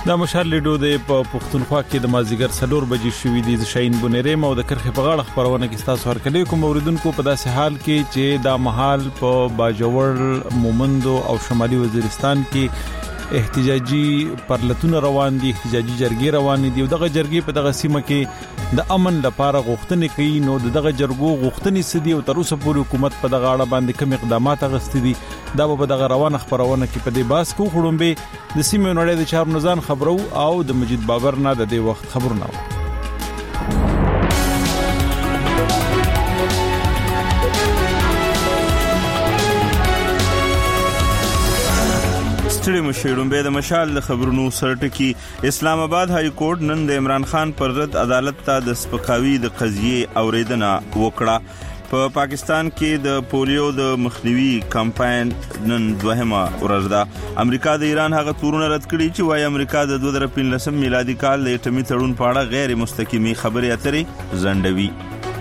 د مشال لیډو د پښتونخوا کې د مازیګر 4 بجې شوې دي. شاهین بونری مو د کرخه په غاړه خبرونه کې تاسو هرکلی کوم اوریدونکو په داسې حال کې چې د محل په باجوړ مومندو او شمالي وزیرستان کې احتجاجي پرلتونه روان دي، احتجاجي جرګې روان دي او دغه جرګې په دغه سیمه کې د امن لپاره غوښتنې کوي. نو دغه جرګو غوښتنې سدي او تر اوسه پورې حکومت په دغه اړه باندې کوم اقدامات غوښتي دي دا په دغه روانه خبرونه کې په دې باس کو خړومبه د سیمه نړۍ د چارو نزان خبرو او د مجید بابر نه د دې وخت خبرونه. ستړي مشیړومبه د مشال د خبرونو سرټکی. اسلام آباد های کورټ نن د عمران خان پر ضد عدالت ته د سپکاوي د قضیې اوریدنه وکړه. په پاکستان کې د پولیو د مخنیوي کمپاین نن دوهمه ورځ ده. امریکا د ایران هغه تورونه رد کړي چې وايي امریکا د 2015 میلادي کال د اټومي تړون په اړه غیر مستقیمي خبرې اترې ځنډوي.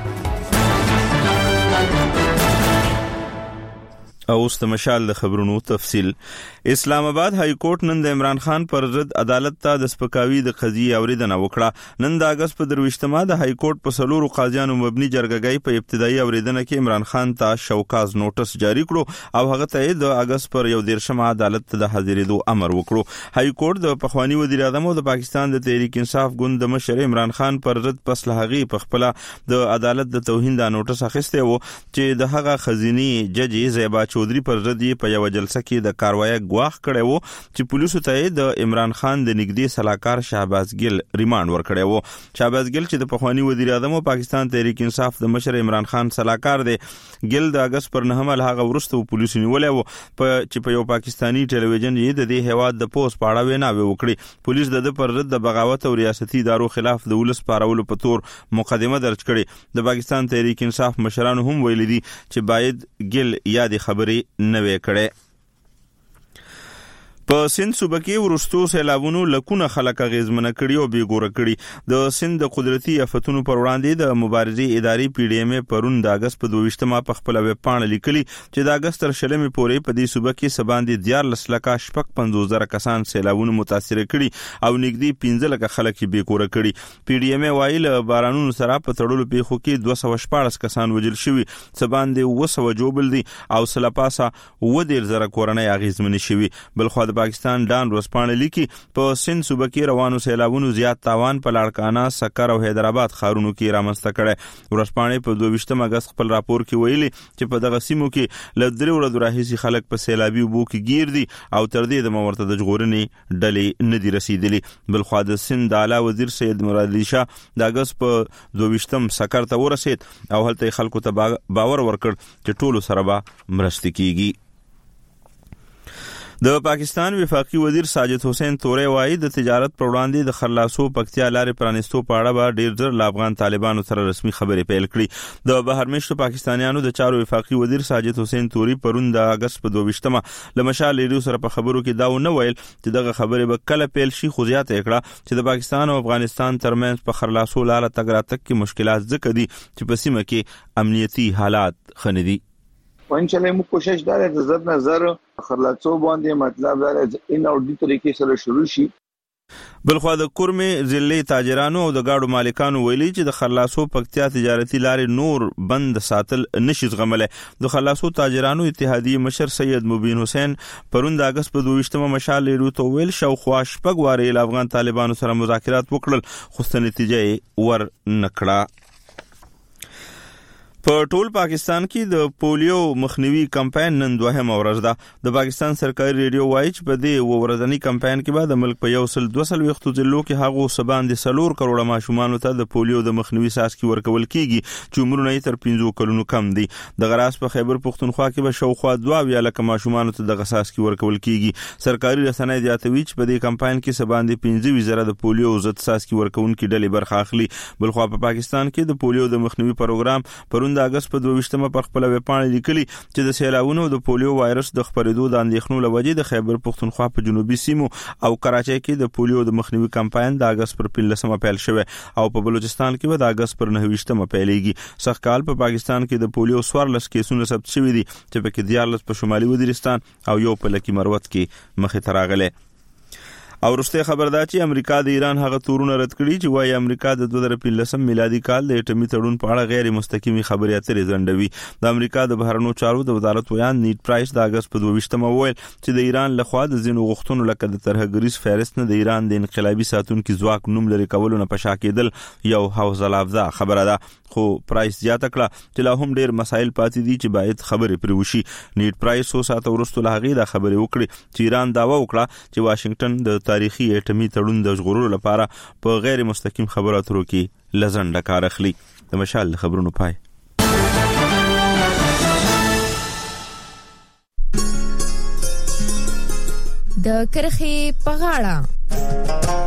اوس د مشال د خبرونو تفصیل. اسلام آباد های کورټ نن د عمران خان پر ضد عدالت ته د سپکاوي د قضیې اوریدنه وکړه. نن د اگست په 23مه د های کورټ په 4 قاضیانو مبني جرګګۍ په ابتدایي اوریدنه کې عمران خان ته شوکاز نوټس جاری کړو او هغه ته د اگست پر 13مه عدالت ته د حاضرېدو امر وکړو. های کورټ د پخوانی وزیر اعظم او د پاکستان د تحریک انصاف ګوند د مشر عمران خان پر ضد پس له هغه په خپل د عدالت د توهین د نوټس اخیسته وو چې د هغه خزینی جج زیبا چودري پر ضد په یو جلسه کې د کاروایی غواخ کړي وو چې پولیسو ته د عمران خان د نږدې صلاحکار شهباز ګل ریماند ورکړي وو. شهباز ګل چې د پخوانی وزیر اعظم او پاکستان تحریک انصاف د مشر عمران خان صلاحکار دی، ګل د اگست پر 9 هغه ورسته پولیسو نیولې وو چې په یو پاکستانی ټلویزیون یې د دې هواد د پوسټ په اړه وینا وکړي. پولیس د پر ضد د بغاوت او ریاستي ادارو خلاف د ولس پارولو په تور مقدمه درج کړي. د پاکستان تحریک انصاف مشرانو هم ویلي دي چې باید ګل یادې خبرې نوې کړي. په سند صوبه کې ورستو سیلابونو لکونه خلک اغیزمنه کړي او بیګوره کړي. د سند د قدرتي آفتونو پر وړاندې د مبارزې ادارې پی ډی ایم پرون د اگست په 22مه په خپل ویب پاڼه لیکلي چې د اگست تر شلمې پورې په دې صوبه کې سباندې 14 لکه 55,000 کسان سیلابونو متاثر کړي او نږدې 15 لکه خلک بیګوره کړي. پی ډی ایم وایي له بارانونو سره په تړلو پیښو کې 214 کسان وژل شوي، سباندې 200 جوړ دي او سلپاسه 10,000 کورنۍ اغیزمنې شوي. بلخو پاکستان ډان ورسپانه لیکي په سند صوبه کې روانو سیلابونو زیات تاوان په لاړکانا، سکر او حیدرآباد ښارونو کې رامنځته کړي. ورسپانه په 22 اگست خپل راپور کې ویلي چې په دغه سیمو کې ل 3 ورځې راهیسي خلک په سیلابي وبو کې گیر دي او تر دې د مورته د ژغورنې ډلې نه دي رسیدلي. بلخو د سند اعلی وزیر سید مراد علي شاه د اگست په 22 سکر ته ورسید او هلته خلکو ته باور ورکړ چې ټولو سره به مرسته کیږي. د پاکستان وفاقي وزیر ساجد حسین توري وایي د تجارت پر وړاندې د خلاصو پکتیا لارې پرانستو په اړه به ډیر ډیر افغان طالبانو سره رسمي خبرې پیل کړي. د بهرمشتو پاکستانیانو د چارو وفاقي وزیر ساجد حسین توري پرون د اگست په 22مه له مشال لیډو سره په خبرو کې دا نه ویل چې دغه خبرې به کله پیل شي، خو زیاته کړه چې د پاکستان او افغانستان ترمنځ په خلاصو لاره تګ راتګ کې مشکلات ځکه دي چې په سیمه کې امنیتي حالات خندي. وانچلې مو کوشش دار د زړه نظر خلاصو باندې مطلب دا ان اورډي طریقې سره شروع شي. بلخو د کورمې ضلع تاجرانو او د گاډو مالکانو ویلي چې د خلاصو پکتیا تجارتي لارې نور بند ساتل نشي زغمله. د خلاصو تاجرانو اتحادیه مشر سید مبین حسین پرون د اگست په 22مه مشال لیډو ته ویل شاوخوا شپږ واره له افغان طالبانو سره مذاکرات وکړل خو څه نتیجه ور نکړه. په ټول پاکستان کې د پولیو مخنیوي کمپاین نن دوهمه ورځ ده. د پاکستان سرکاري ریډیو وایي چې په دې ورځنی کمپاین کې به د ملک په 122 ضلعو کې هغه سباندې 4 کروڑه ماشومان ته د پولیو د مخنیوي ساسکي ورکول کیږي چې عمرونه یې تر 15 کلونو کم دي. د غراس په خیبر پختونخوا کې به شاوخوا 2 لکه ماشومان ته د ساسکي ورکول کیږي. سرکاري رسنۍ زیاتوي چې په دې کمپاین کې سباندې 15,000 د پولیو ضد ساسکي ورکونکو ډلې برخه اخلي. بلخو په پاکستان کې د پولیو د مخنیوي پروګرام پرون د اگست په 22مه پر خپل ویب پاڼه لیکلي چې د سیلابونو د پولیو وایرس د خپرېدو د اندېښنو لوجې د خیبر پختونخوا په جنوبي سیمو او کراچۍ کې د پولیو د مخنیوي کمپاین د اگست پر 15مه پیل شوه او په بلوچستان کې د اگست پر 29مه پیلېږي. سخکال په پاکستان کې د پولیو 14 کیسونه ثبت شوي دي چې په کې 14 په شمالي وزیرستان او یو په لکی مروت کې مخې ته راغلي. او وروسته خبر دا چې امریکا د ایران هغه تورونه رد کړي چې وايي امریکا د 2015 میلادي کال د اټومي تړون په اړه غیر مستقیمي خبرې اترې ځنډوي. د امریکا د بهرنیو چارو د وزارت ویان نیټ پرایس د اگست په 22مه وویل چې د ایران لخوا د ځینو غوښتنو لکه د ترهګریز فهرست نه د ایران د انقلابي ساتونکو ځواک نوم لري کولو نه پشا کېدل یو حوصله افزا خبره ده. خو پرایس زیاته کړه چې لا هم ډیر مسایل پاتې دي چې باید خبرې پرې وشي. نیټ پرایس 100 ساعت وروسته له هغې دا خبرې وکړې چې ایران داوا وکړه چې واشنگټن د تاریخي اټومي تړون د ژغورلو لپاره په غیر مستقیم خبرو اترو کې لزنده کار اخلي. د مشال خبرونو پای. د کرخې په غاړه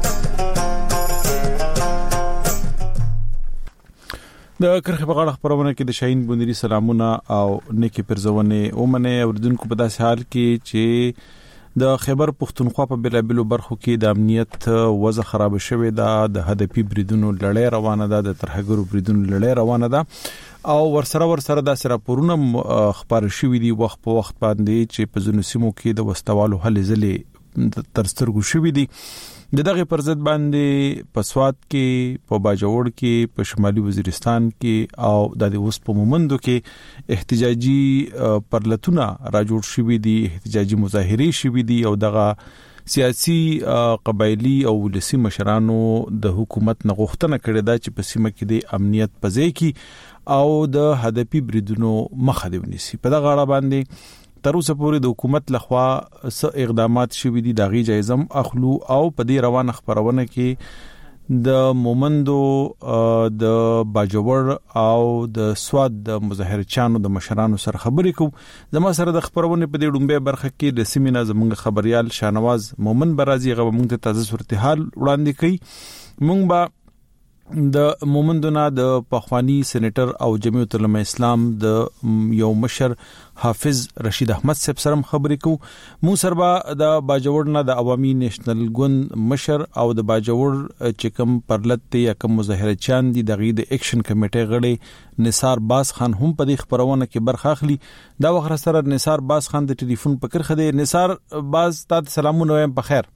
د کرخې په غاړه خبرونه کې د شاهین بونری سلامونه او نیکی پرزونه اومنه اوردونکو په داسې حال کې چې د خیبر پختونخوا په بلابلو برخو کې د امنیت وضع خراب شوه د هدفي بریدونو لړۍ روانه ده د ترهګرو بریدونو لړۍ روانه ده او ورسره د سراپورونه خبر شوې دي وخت په وخت باندې چې په ځینو سیمو کې د وستوالو هلې ځلې ترسترګو شوې دي. دغه پر ضد باندې په سواد کې په باجوړ کې په شمالي وزیرستان کې او د اوس په مومندو کې احتجاجي پرلتونه راجوړ شوې دي احتجاجي مظاهره شوې دي او دغه سیاسي قبایلی او ولسی مشرانو د حکومت نه غوښتنه کړې ده چې په سیمه کې د امنیت پځې کې او د هدفي بریدونو مخه دی ونیسي. په دغه اړه باندې تر اوسه پورې د حکومت لخوا څه اقدامات شوي دي دغه جایزم اخلو او په دې روانه خبرونه کې د مومندو د باجوړ او د سواد د مظاهرچانو د مشرانو سره خبرې کوم. زما سره د خبرونه په دې ډومبه برخه کې د سیمینار زموږ خبريال شانواز مومن برازي غو موږ ته تازه صورتحال وړاندې کړي. موږ با د مومندونه د پخوانی سېنیټر او جمعیت العلماء اسلام د یو مشر حافظ رشید احمد صاحب سره خبرې کوو. مو سربا د باجوړ نه د عوامي نېشنل ګوند مشر او د باجوړ چې کوم پرلت یا کوم مظاهره چاند دي دغه د اکشن کمیټې غړي نثار باز خان هم په دې خبرونه کې برخه اخلي. دا وخت سره نثار باز خان د ټلیفون په کرخه دی. نثار باز تاسو سلامونه وایم په خیر.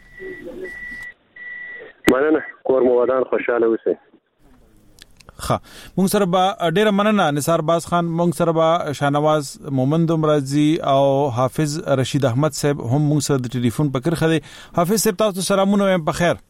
مننه کور مو ودان خوشاله اوسئ. ها مونږ سره با ډیره مننه نثار باز خان. مونږ سره با شانواز مومند مرضی او حافظ رشید احمد صاحب هم مونږ سره د ټلیفون په کرخه دي. حافظ صاحب تاسو سلامونه وایم په خیر.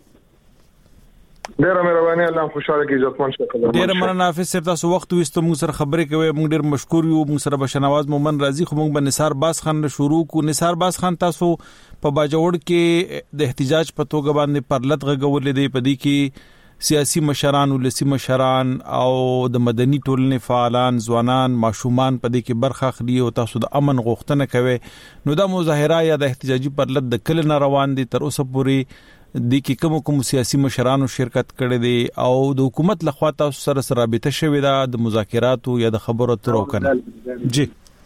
ډیره مهرباني الله خوشاله کی عزتمن شکر. ډیره مننه حافظ صاحب تاسو وخت وستو مونږ سره خبرې کوي. مونږ ډیر مشکور یو. مونږ سره شنواز مومن رازي خو مونږ به نثار باز خان شروع کو. نثار باز خان تاسو په باجوړ کې د احتجاج په توګه باندې پرلت غوولې دی. په دې کې سیاسي مشران ولسی مشران او د مدني ټولنې فعالان ځوانان ماشومان په دې کې برخه اخلي او تاسو د امن غوښتنه کوي. نو دا مظاهره یا د احتجاجي پرلت د کله نه روان دي تر اوسه پورې د کې کوم سیاسي مشرانو شرکت کړي دي او د حکومت لخوا تاسو سره رابطه شوې ده د مذاکراتو یا د خبرو اترو کنه. جی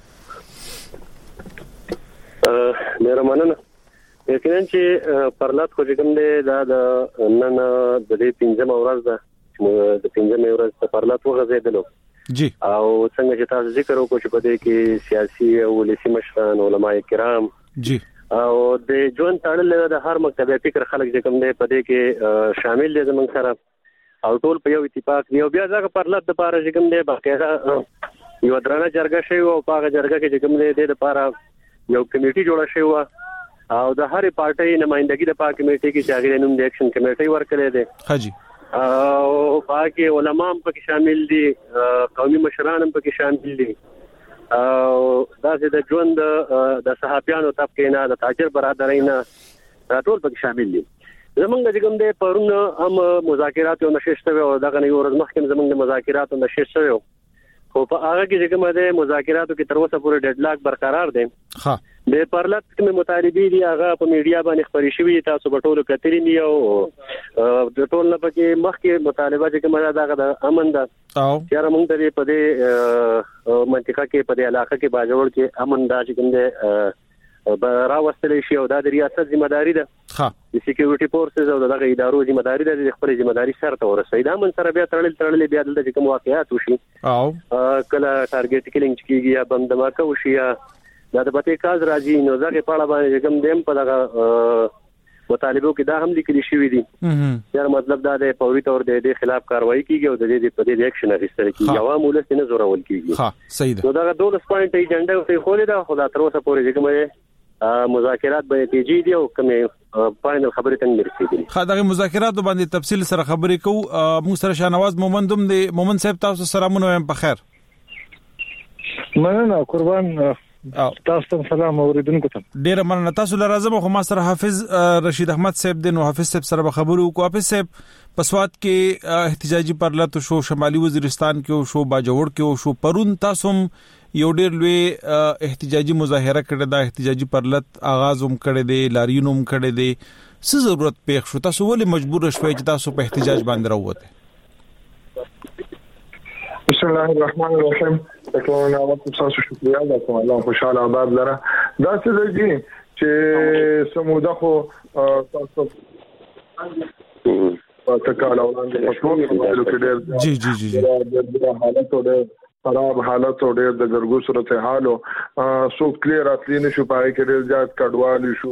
ډیره مننه. یقینا چې پرلط خو کوم دی دا د نن د دې 15 ورځ ده چې د 15 ورځ په پرلط وغځیدلو. جی او څنګه چې تاسو ذکر وکړو چې په دې کې سیاسي او ولسی مشران علماء کرام جی او د ژوند تړل د هر مکتب فکر خلک چې کوم دی په دې کې شامل دي زموږ سره او ټول په یو اتفاق دی. او بیا ځکه پرلط د پاره چې کوم دی باقاعده یو درانه جرګه شوی او په هغه جرګه کې چې کوم دی د لپاره یو کمیټي جوړه شوی او د هرې پارټي نمائندګي د پاک کمیټې کې چې هغه نوم د اکشن کمیټې ورکړی دی. حاجی او پاکي علماء هم پکې شامل دي قومي مشران هم پکې شامل دي او داسې د ژوند د صحافیانو طبقه نه د تاجر برادرۍ نه ټول پکې شامل دي. زمونږ د کوم د پرون هم مذاکرات او نشست شوی او دغه یو ورځ مخکې زمونږ د مذاکرات او نشست شوی خو په هغه کې کوم د مذاکراتو کې تر اوسه پورې ډیډلاک برقرار دی. ها د پرلط کوم مطالبه دي هغه په میډیا باندې خبري شوی تاسو په ټولو کتري نه او د ټول نه پکې مخکې مطالبه چې کومه دغه د امن ده او چیرې موږ ته په دې منطقه کې په دې علاقه کې باجوړ کې امن دا چې کوم ده راوستل شي او دا د ریاست ذمہداري ده. ها د سکیورټي فورسز او دغه ادارو ذمہداري ده د خپل ذمہداري سره ته ورسوي. دا من سره بیا تړل بیا د کوم واقعیات وشي او کله ټارګټ کیلینګ کیږي یا بم دماکه وشي یا د پته کاز راځي نو ځکه په اړه باندې کوم دیم په دغه مطالبو کې دا هم لیکل شوی دي یار مطلب دا د فوري تور د خلاف کاروایی کیږي او د دې په دې اکشن اخیستل کیږي عوام ولس نه زورول کیږي ها صحیح ده نو دا 12 پوینټ ایجنډا ته خولې دا خدای تر اوسه پورې کومه مذاکرات به تیجی دي او کومه فائنل خبرې ته نرسېږي خا دغه مذاکرات باندې تفصیل سره خبرې کوو موږ سره شاهنواز مومندوم دی مومن صاحب تاسو سلامونه وایم په خیر مننه قربان تاسو سلام اوریدونکو ته ډیر مننه تاسو لرازم خو ما سره حافظ رشید احمد صاحب د نو حافظ صاحب سره خبرو کو حافظ صاحب پسواد کې احتجاجي پرلط شو شمالي وزیرستان کې شو باجوړ کې شو پرون تاسو یو ډیر لوی احتجاجي مظاهره کړه دا احتجاجي پرلط آغاز هم کړی دی لاریونوم کړی دی څه ضرورت پېښ شو تاسو ولې مجبور شوئ چې تاسو په احتجاج باندې راووته بسم الله الرحمن الرحیم تکونه وخت تاسو شکریا دا کوم الله خوشاله آباد لره دا څه دی چې سموده خو تاسو تکاله وړاندې په ټول کې جی حالت او خراب حالت او ډېر د ګرګو صورتحال او سو کلیر اصلي نشو پای کې ډېر زیات کډوالي شو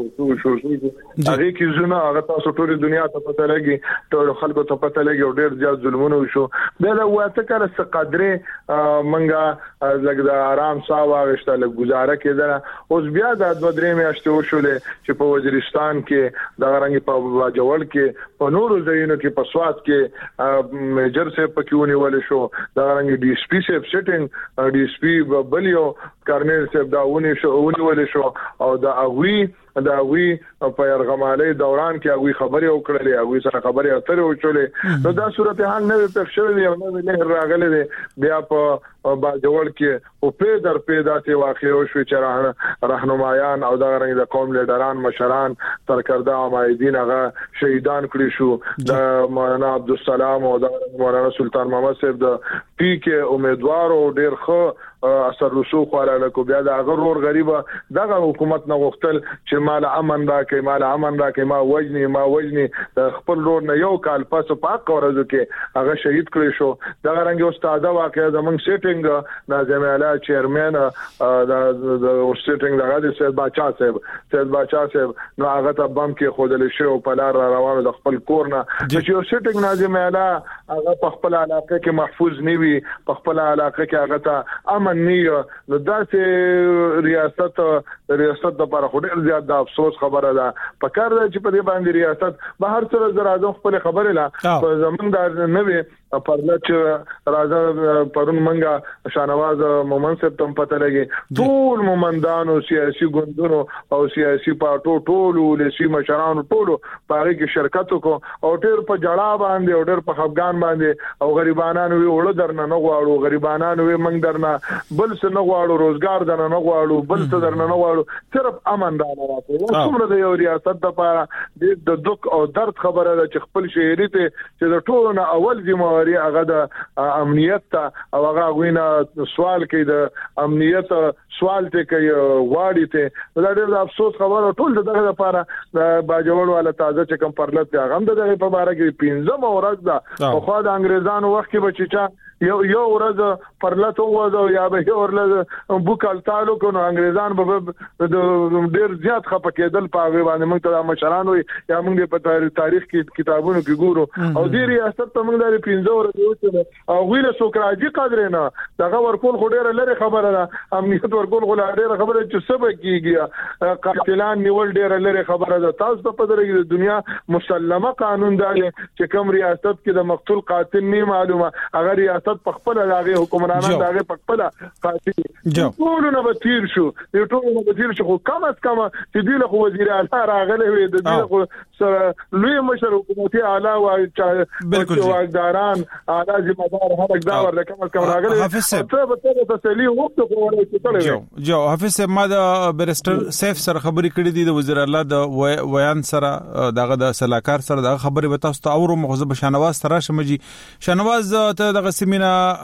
هغه کې زونه هغه تاسو ټول دنیا ته پته لګي ټول خلکو ته پته لګي او ډېر زیات ظلمونه شو دا واته کړه څه قدرې منګه لګدا آرام ساه واغشته لګ گزاره کېدله اوس بیا د 2-3 میاشتې وشولې چې په وزیرستان کې د غرنګ په واجول کې په نورو ځایونو کې په سواد کې میجر سه پکېونی ولې شو د غرنګ ډي اس پی سه ډي اس پی بلیو کارنل صاحب دا ونی شو او دا اغوی په يرغمالي دوران کې اغوی خبرې وکړلې اغوی سره خبرې اترې وچولې نو دا صورتحال نه پښې دی او نه راغلي دی بیا په باجوړ کې او په داسې واقع شو چې راهنمایان او دا رنګ د قوم لیډران مشران سرکرده عمایدین هغه شهیدان کړی شو د مولانا عبدالسلام او د مولانا سلطان محمد صاحب د پی کې امیدوار او ډیر ښه اثر رسوخ وراله کو بیا د غرور غریبه دغه حکومت نه غوښتل چې مال امن راکې ما وجني د خپل رور نه یو کال پس په قورزو کې هغه شهید کړی شو دغه رنګ استاد واقعا زمنګ سیټینګ ناظم اعلی چیرمن د سیټینګ دغه د سید باچا صاحب نو هغه ته بم کې خودل شو په لار روانو د خپل کور نه چې سیټینګ ناظم اعلی هغه په خپل علاقه کې محفوظ نیوي په خپل علاقه کې هغه ته امن نیو نو داسې ریاست د لپاره خو ډېر زیات د افسوس خبره ده په کار ده چې په دې باندې ریاست به هر څه زر اعظم خپل خبره لا په زمونږ د نوې پرلط راځه پرون منګه شاهنواز مومن صاحب تم پته لګي ټول مومندانو سیاسي ګوندونو او سیاسي پارټو ټول ولسی مشرانو ټول پاره کې شرکت کو او ډېر په جړا باندې او ډېر په خفګان باندې او غریبانو وی وړو درنه نه غواړو غریبانو وی منګ درنه بل څه نه غواړو روزګار درنه نه غواړو بل څه درنه نه غواړو صرف امن دانه راکړو څومره د یو ریاست لپاره د دک او درد خبره ده چې خپل شهري ته چې د ټولو نه اول ذمہ هغه د امنیت ته او هغه غوینه سوال کوي د امنیت سوال ته کوي واړی ته دا ډېر افسوس خبره ټول دغه لپاره د باجوړ والا تازه چې کم پرلط هغه هم دغه په اړه کې 15 ورځ ده خو خو د انګريزانو وخت کې بچچا یو ورځ پرلط وځو یا به یو ورځ بوکال تعلق نو انګريزان به ډېر زیات خپکېدل په هغه باندې موږ ته مشران وي یا موږ په تاریخ کې کتابونو کې ګورو او دې ریاست ته موږ د 15 ورځې او ویله سوکراجي قدر نه دغه ورکول خو ډېر لري خبره ده امنیت ورکول خو ډېر خبره چې سبا کیږي قاتلان نیول ډېر لري خبره ده تاسو په دغه د دنیا مسلمه قانون دی چې کوم ریاست کې د مقتول قاتل نه معلومه هغه ریاست په خپل هغه حکمرانان هغه په خپل قاتل ټولونه به تیر شو خو کم از کم چې دی له وزیر اعلی راغله وي د دې خو سره لوی مشر حکومتي اعلی او واقداران اعلی ذمہ دار هغه دا ورته کم از کم راغله ته به تسلی وخت کوله چې جو حافظ ما د بیرستر سیف سره خبرې کړې دي د وزیر اعلی د ویان سره دغه د سلاکار سره دغه خبرې به تاسو ته اورو مخزه به شاهنواز سره شمجي شاهنواز ته دغه سیمینه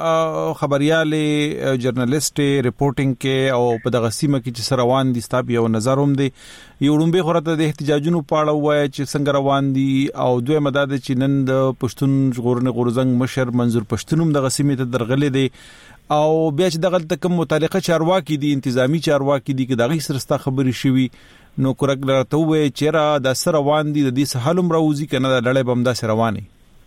خبريالي جرنالست ریپورټینګ کې او په دغه سیمه کې چې روان دي ستاب یو نظروم دي یو لومبي خورته د احتجاجونو پاړه وای چې څنګه روان دي او دوی مدد چې نن د پښتون ژغورنې غورزنګ مشر منظور پښتونم دغه سیمه ته درغلي دي او بیا چې دغه تکم متعلقه چارواکي دي انتظامی چارواکي دي چې دغه سرستا خبري شوي نو کورګلته وې چیرې د سر روان دي د دې سهالم راوځي کنه د لړې بم د سر رواني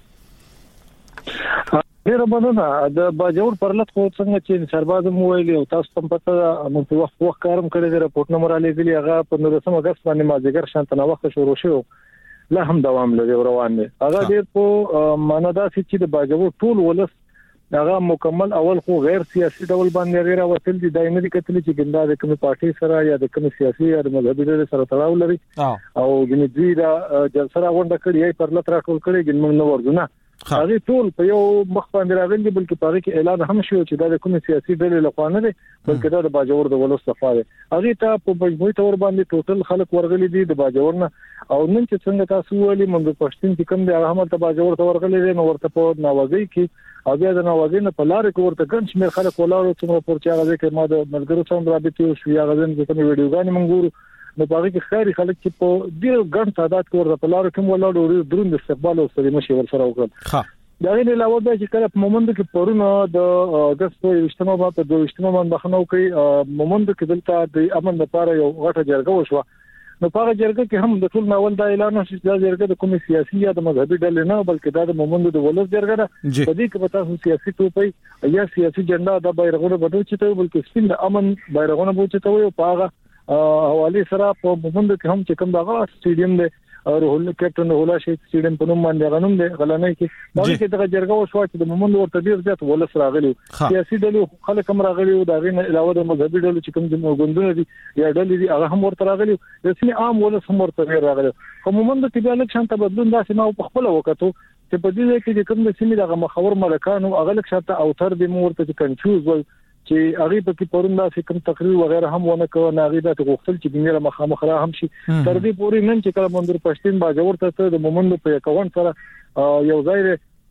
ډیر مننه د باجوړ پرلط خو څنګه چې سرباز مو ویلي او تاسو هم پته نو په وخت کارم کړی د راپورټ نمبر علی دی هغه په 19 اگست باندې مازیګر شانته وخت شروع شو لا هم دوام لري روان دي هغه ډیر په ماندا چې د باجوړ ټول ولس هغه مکمل اول خو غیر سیاسي ډول باندې غیر وسیل دي دایمه دي کتل چې ګنده د کوم پارټي سره یا د کوم سیاسي یا د مذهبي ډلې سره تړاو لري او ګنځي دا جلسه راغونډه کړي پرلط راټول کړي ګنمن نو ورزونه هغه ټول په یو مخ باندې راغلي بلکې په هغه کې اعلان هم شو چې دا کوم سیاسي ډلې لخوا نه دي بلکې دا د باجوړ د ولس لخوا دي هغه ته په مجموعي تور باندې ټوټل خلک ورغلي دي د باجوړ نه او نن چې څنګه تاسو ویلي منځ پښتون چې کوم دی هغه هم ته باجوړ ته ورغلي دي نو ورته په ناوازي کې او بیا د ناوازي نه په لار کې ورته ګڼ شمېر خلک ولاړو څنګه پورچا غږی کې ما د ملګرو سره رابطه شو یا غزن چې کوم ویډیوګانې مونږ نو په هغه کې خیري خلک چې په ډیر ګڼ تعداد کې ورته په لار کې ولاړو دروند استقبال او سره مشي ورسره وکړ دا غیر علاوه د چې کله په مومند کې پرونه د اگست په 28 په 22 باندې بخنو کوي مومند کې دلته د امن لپاره یو غټه جرګه وشوه نو په هغه جرګه کې هم د ټول ناول دا اعلان شو چې دا جرګه د کوم سیاسي یا د مذهبي ډلې نه بلکې دا د مومند د ولس جرګه ده په دې کې به تاسو سیاسي ټوپۍ یا سیاسي جنډا د بیرغونو بدو چې ته بلکې سپین د امن بیرغونو بو چې ته وي په هغه حواله سره په مومند کې هم چې کوم دغه سټیډیم دی او هول کېپټن هولا شي سټیډیم په نوم باندې غنوم دی غلنۍ کې دا چې دغه جرګه وشو چې د مومند ورته ډیر ځات ولس راغلی سیاسي ډلې خلک هم راغلي او دا غي علاوه د مذهبي ډلې چې کوم د ګوندونه دي یا ډلې دي هغه هم ورته راغلي د سیمه عام ولس هم ورته راغلي خو مومند کې بیا لک شانته بدلون داسې ما په خپل وکړو چې په دې کې کوم د سیمه دغه مخور ملکانو هغه لک شانته او تر دې مورته کنفیوز ول چې هغه په کې پروندا کوم تقریر وغیرہ هم ونه کوي هغه د غوښتل چې دنیا مخامخ را هم شي تر دې پورې نن چې کله منظور پښتون باجوړ ته د مومند په اکاونټ سره یو ځای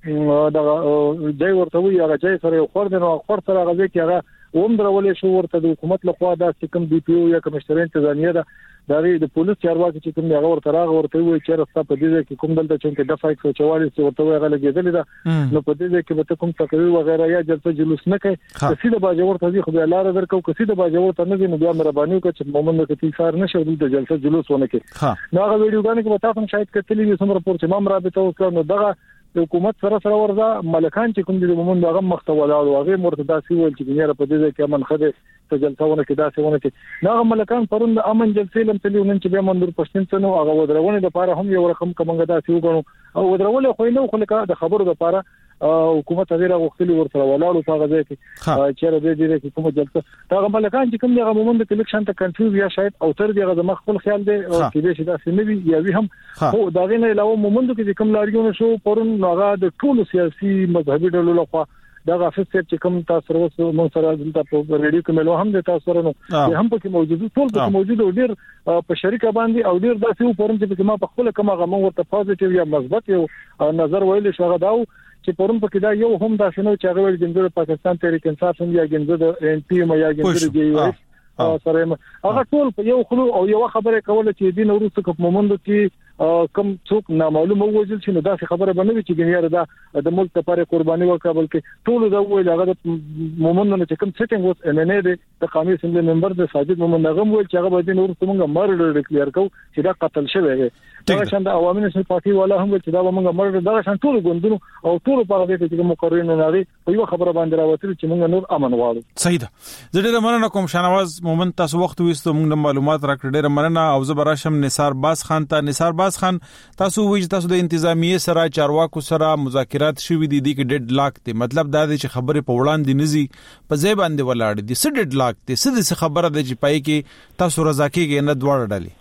د ځای ورته وي هغه ځای سره یو خور دی نو خور سره هغه کې هغه ومدرولې شو ورته د حکومت لخوا دا کوم دی پی او یا کوم مشتري انتظامیه ده د پولیس چارواکي چې کوم هغه ورته راغ ورته وي چې راسته په دې کې کوم دلته چې د فایک 44 ورته هغه لګیدل ده نو په دې کې به کوم تقریر وغیرہ یا جلسه جلوس نه کوي چې د باجوړ ته خو به لار درکو چې د باجوړ ته نه نو بیا مهرباني وکړي چې مومند کې تیثار نشو د جلسه جلوس ونه کوي نو هغه ویډیوګانې کې تاسو هم شاید کتلی وي سم راپور چې ما رابطه وکړ نو دغه د حکومت سره ورځه ملکان چې کوم دي مومند هغه مختولا او هغه مرتضی سیول چې دنیا په دې کې امن خده ته جلسهونه کې داسې ونه کې هغه ملکان پرون د امن جلسې لم تلو نن چې به منظور پښتون څنو هغه ودرونه د لپاره هم یو رقم کومه داسې وګڼو او ودرول خو نه خو لکه د خبرو لپاره حکومت غیر غوښتلی ورسره ولاړو په غځای کې چې دې کومه جلسه هغه ملکان چې کوم هغه مومند کې لکشن ته کنفیوز یا شاید او تر دې هغه مخ خپل خیال دی چې دې شي داسې نه وي یا وی هم خو دا غینه علاوه مومند کې کوم لاریونه شو پرون هغه د ټولو سیاسي مذهبي ډلو لخوا دا غافل چې کوم تاسو ورسره مون سره دلته په ریډیو کې ملو هم د تاسو سره نو هم پکې موجود ټول پکې موجود او ډیر په شریکه باندې او ډیر داسې پرون چې ما په خپل کومه غو ورته پوزټیو یا مثبت یو نظر ویل شو غداو چې پرون پکې دا یو هم داسې نو چې هغه ول جنګ پاکستان تحریک انصاف هم یا جنګ د ان پی ام یا جنګ دی سره هغه ټول په یو خلو او یو خبره کوله چې دین ورسره کوم مومند کې کم څوک نامعلوم ووجل چې نو دا خبره باندې چې ګنیار دا د ملک لپاره قرباني ورکړه بلکې ټول دا ویل هغه مومند نه چې کوم سیټینګ وس ان ان ای د قومي اسمبلی ممبر د ساجد مومند هغه ویل چې هغه باندې نور څنګه مرډ ډیکلیئر کو چې دا قتل شوی دی دا څنګه عوامي نشل پارټي والا هم چې دا موږ مرډ دا څنګه ټول ګوندونو او ټول په هغه کې چې مقررین نه لري په یو خبره باندې راوتل چې موږ نور امن غواړو صحیح ده زه ډېر مننه کوم شانواز مومند تاسو وخت وېستو موږ معلومات راکړ ډېر مننه او زه براشم نثار باز خان ته نثار باز خان تاسو وایي تاسو د انتظامیه سره چارواکو سره مذاکرات شوي دي د ډډ لاک ته مطلب دا دی چې خبره په وړاندې نزي په ځای باندې ولاړ دي څه ډډ لاک ته څه خبره ده چې پای کې تاسو رضا کېږئ نه دواړه ډالي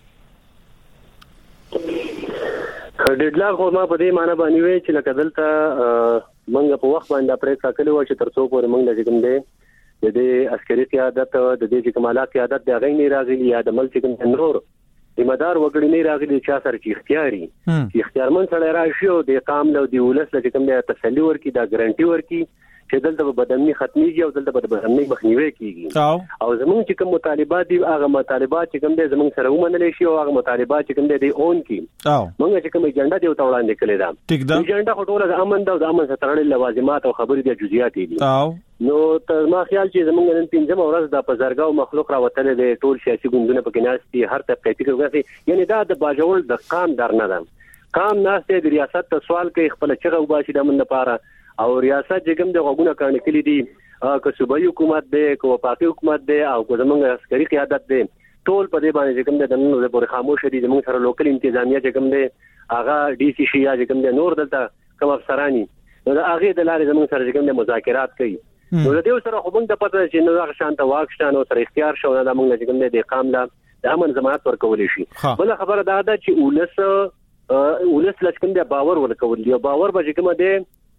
ډډ لاک خو ما په دې معنی باندې وی چې لکه دلته منګه په وخت باندې پرې کاکلی و چې ترڅو پورې منګه چې کوم دی د دې عسکري قیادت د دې کمالات قیادت د غیر نه راغلي یا د ملک کوم نور ایمدار وګړي نه راغلي چې اثر چې اختیاري چې اختیارمن سره راشي او د قام له دی ولس لکه کوم د تسلی ورکی دا ګارانټي ورکی چې دلته بدامني ختميږي او دلته بدامني مخنیوي کیږي او زمونږ چې کوم مطالبات دي هغه مطالبات چې کوم دي زمونږ سره ومنل شي او هغه مطالبات چې کوم دي اون کی موږ چې کوم ایجنډا دی او وړاندې کړی دا ایجنډا خټوله د امن د امن سره تړلې لوازمات او خبرې د جزئیات دي نو تر ما خیال چې زمونږ نن 15 ورځ د پزرګاو مخلوق راوتل دي ټول سیاسي ګوندونه پکې ناشتي هر طبقه فکر کوي یعنی دا د باجوړ د قام درنه ده قام ناشته د ریاست ته سوال کوي خپل چغه وباسي د من لپاره او ریاست چې کوم د غوونه کړي کلی دي که صوبایي حکومت دی که وفاقي حکومت دی او که زمونږ عسکري قیادت دی ټول په دې باندې چې کوم د نن د پورې خاموش دي زمونږ سره لوکل انتظامیه چې کوم دی هغه ډي سي شي یا چې کوم دی نور دلته کوم افسرانی نو د هغه د لارې زمونږ سره چې کوم دی مذاکرات کوي نو د دې سره خو موږ د پته چې نو هغه شانته واکشتانو سره اختیار شو نه موږ چې کوم دی د قام له د امن ضمانت ورکول شي بل خبره دا ده چې ولس لکه د باور ورکول دی باور به کوم دی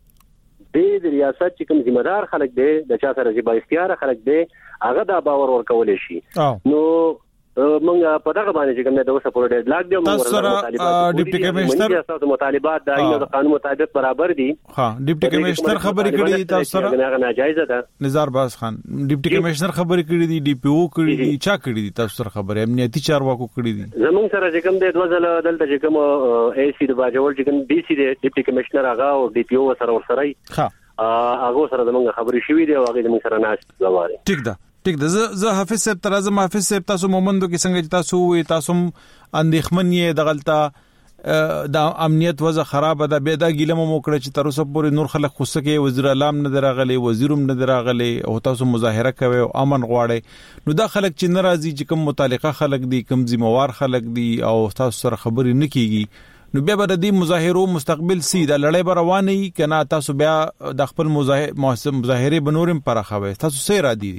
د ریاست چې کوم ذمہ دار خلک دی د چا سره چې با اختیار خلک دی هغه دا باور ورکول شي نو موږ په دغه باندې چې کوم د اوسه پورې ډیډلاک دی موږ ډیپټي کمشنر تاسو مطالبات د ایو د قانون مطابق برابر دي ډیپټي کمشنر خبرې کړې تاسو سره هغه ناجایز ده نزار باز خان ډیپټي کمشنر خبرې کړې دي ډي پی او کړې دي چا کړې دي تاسو سره خبرې امنیتي چارواکو کړې دي زموږ سره چې کوم د دوزل دلته چې کوم ای سی د باجوړ چې کوم ډي سي د ډیپټي کمشنر هغه او ډي پی او سره ورسره هغه سره زموږ خبرې شوې دي او هغه زموږ سره ناش لواره ټیک ده زه حافظ صاحب ترازم حافظ صاحب تاسو مومندو کې څنګه تاسو وي تاسو اندېخمن یې د غلطه د امنیت وضع خراب ده به دا ګیله مو کړ چې تر اوسه پورې نور خلک خوسته کې وزیر اعظم نه دراغلي وزیروم نه دراغلي او تاسو مظاهره کوي او امن غواړي نو دا خلک چې ناراضي چې کوم متعلقه خلک دي کوم ذمہوار خلک دي او تاسو سره خبرې نه کیږي نو بیا به د دې مظاهرو مستقبل سي د لړۍ رواني کنه تاسو بیا د خپل مظاهره بنورم پرخوي تاسو سره را دي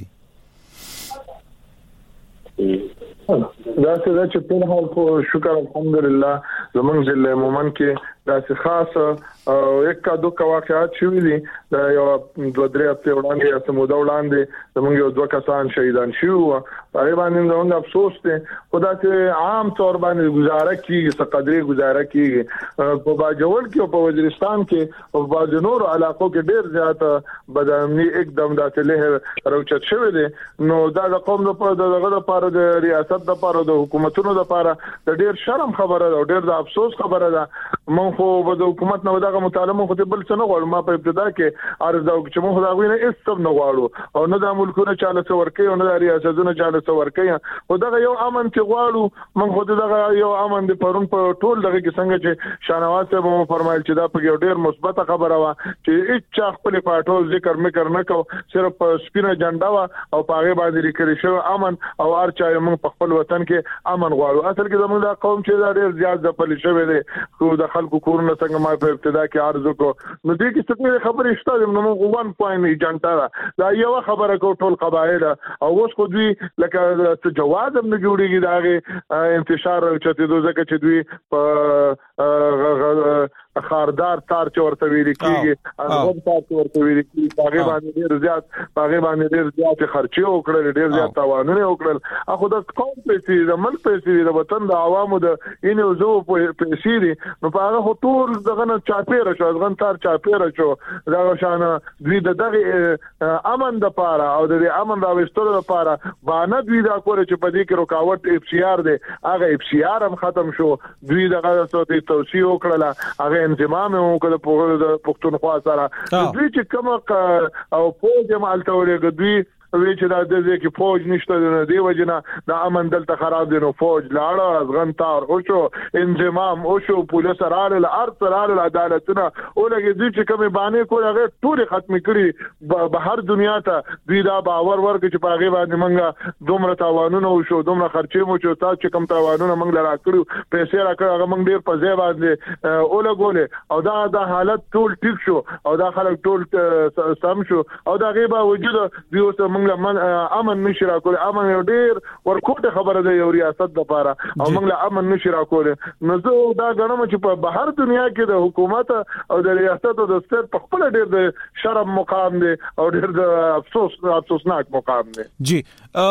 دا چې په حال خو شکر الحمدلله زمونږ ضلع مومن کې دا خاص او یک کا دوه واقعات شوي دي دا یو دوه درې هفته وړاندې یا سموده وړاندې زمونږ یو دوه کسان شهیدان شوي هغه باندې زمونږ افسوس دی خدا چې عام طور باندې گزاره کیږي سقدري گزاره کیږي په باجوړ کې او په وزیرستان کې او په نورو علاقو کې ډېر زیات بدامني एकदम داتله روچت شوی دی نو دا د قوم لپاره دغه لپاره د ریاست لپاره د حکومتونو لپاره د ډېر شرم خبره ده او ډېر د افسوس خبره ده مونږ خو د حکومت نو دغه مطالبه خو بل څه نه غواړو ما په ابتدا کې عرض او چې مونږ دا غوینه هیڅ څه نه غواړو او نه د ملکونو چاله څور کوي او نه د ریاستونو چاله څور کوي او دغه یو امن چې غواړو مونږ خو دغه یو امن د پرون په ټول دغه کې څنګه چې شانواز صاحب مو فرمایل چې دا په یو ډېر مثبت خبره و چې هیڅ خپل پټول ذکر مکر نه کو صرف سپینه جنډا وا او پاغه باندې لري شو امن او هر چا مونږ په خپل وطن کې امن غواړو اصل کې زموږ د قوم چې دا ډېر زیات ځپل شوی دی خو د خلکو کورونه څنګه ما په ابتدا کې عرض وکړو نو دې کې څه خبرې شته نو موږ 1 پوینټ ایجنټا دا یو خبره کو ټول قبایل او اوس خو دوی لکه جواز هم نه جوړیږي دا انتشار چته دوی ځکه چې دوی په خاردار تار چورته ویل کیږي هغه تار چورته ویل کیږي هغه باندې ډیر زیات خرچي وکړل ډیر زیات تاوانونه وکړل اخو د قوم پیسې د ملک پیسې د وطن د عوامو د اینو زو پیسې دي نو په هغه ټول دغه نه چاپیره شو ځغن تار چاپیره شو دا شان دوی د امن د پاره او د امن راوستلو لپاره باندې دوی دا کور چې په دې کې رکاوټ اف سی آر دی هغه اف سی آر هم ختم شو دوی دغه څه توصیه وکړه هغه انضمام وکړ په پښتونخوا سره دوی چې کوم او په جمال تورې دوی وی چې دا د دې کې فوج نشته د دې وجنه د امن دلته خراب دي نو فوج لاړه ازغن تار او شو انضمام او شو پولیس راړل ارترال عدالتونه او لګي دوی چې کومه باندې کول هغه ټول ختم کړي به هر دنیا ته دوی دا باور ورکړي چې پاغه باندې منګه دومره تاوانونه او شو دومره خرچې مو چې تاسو چې کم تاوانونه منګ لرا کړو پیسې راکړه هغه منګ ډیر په ځای باندې او لګولې او دا حالت ټول ټیک شو او دا خلک ټول سم شو او دا غیبه وجود دوی اوس موږ له امن نشي راکول. امن یو ډیر ورکوټه خبره ده یو ریاست لپاره او موږ له امن نشي راکول. نو زه دا غواړم چې په بهر دنیا کې د حکومت او د ریاست او د ستر په خپل ډیر د شرم مقام دی او ډیر د افسوسناک مقام دی. جی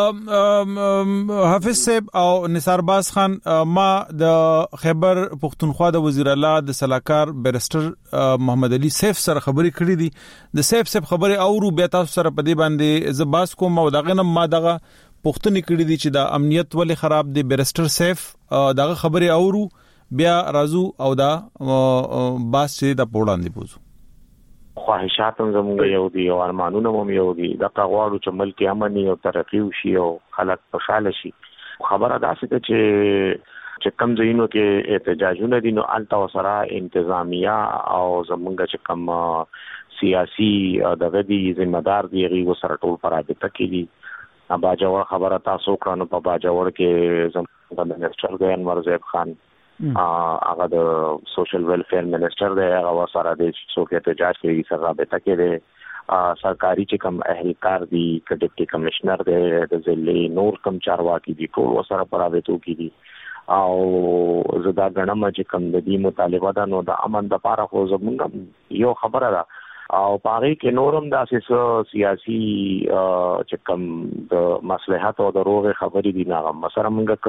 حافظ صاحب او نثار باز خان، ما د خیبر پختونخوا د وزیر اعلی د صلاحکار بیرسټر محمد علي سیف سره خبرې کړې دي. د سیف خبرې اورو بیا تاسو سره په دې باندې زباس کوم او دغه نه ما دغه پښتني کړې دي چې د امنیت ولې خراب دي. بیرسټر سیف دغه خبرې اورو بیا رازو او دا باس چې د پوړاندې بوزو. خواهشات هم زموږ یو دي او ارمانونه هم یو دي. دا غواړو چې ملک امن او ترقی وشي او خلک خوشاله شي. خبره دا څه چې کم ځینو کې احتجاجونه دي نو الته سره انتظامیه او زموږ چې کم سیاسي دغه دي ذمہ دار دي غي سره ټول پرابطه کوي. باجوړ خبره تاسو کړنو په باجوړ کې زموږ منسټر دی انور زیب خان، هغه د سوشل ویلفیر منسټر دی، هغه سره د څوک احتجاج کوي سره رابطه کوي. سرکاري چې کوم اهلکار دي ډیپټي کمشنر دی د ضلع نور کم چارواکي دي ټول سره پرابطو کوي. او زدا غنم چې کوم د دې مطالبه ده نو د امن د لپاره خو زموږ یو خبره ده او پاره کې نورم داسې سیاسي چې کوم د مصلحت او د روغ خبرې دي نه مسره موږ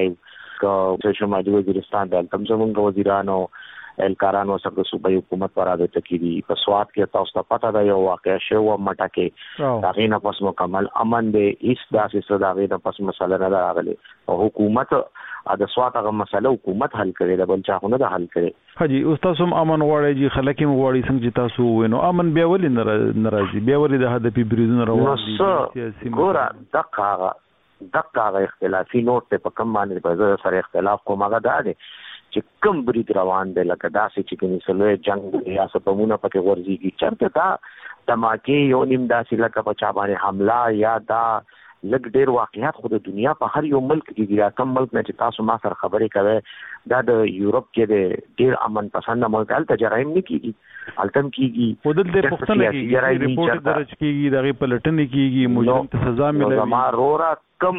کولګي که شمالي وزیرستان د تم زموږ وزیرانو الکارانو سره د صوبایي حکومت پرابطه کوي. په سواد کې تاسو ته پته ده یو واقعیا شو مټه کې دا غینه پس مکمل امن دی. هیڅ داسې صداغه د پس مسله نه راغلي او حکومت د سواد هغه مسله حکومت حل کړي د بل چا نه د حل کړي. حاجی استاد هم امن غواړي چې خلک هم غواړي څنګه چې تاسو وینو امن بیا ولې ناراضي بیا ولې د هدفي بریدونه روان دي سیاسي ګوره دغه اختلافي نوٹ په کوم باندې په سره اختلاف کوم هغه ده چې کوم برید روان دی لکه داسې چې کني سلوې جنگ یا سپمونه پکې ورځيږي چرته دا دماکي یو نیم داسې لکه په چا باندې حمله یا دا لګ ډیر واقعیات خو د دنیا په هر یو ملک کې دا کم ملک نه چې تاسو ما سره خبرې کوي دا د یورپ کې د ډیر امن پسند ملک الته جرایم نه کیږي التم کیږي په دل د پښتنه کې ریپورت درج کیږي دغه پلټنې کیږي مجرم ته سزا ملوي. ما رورا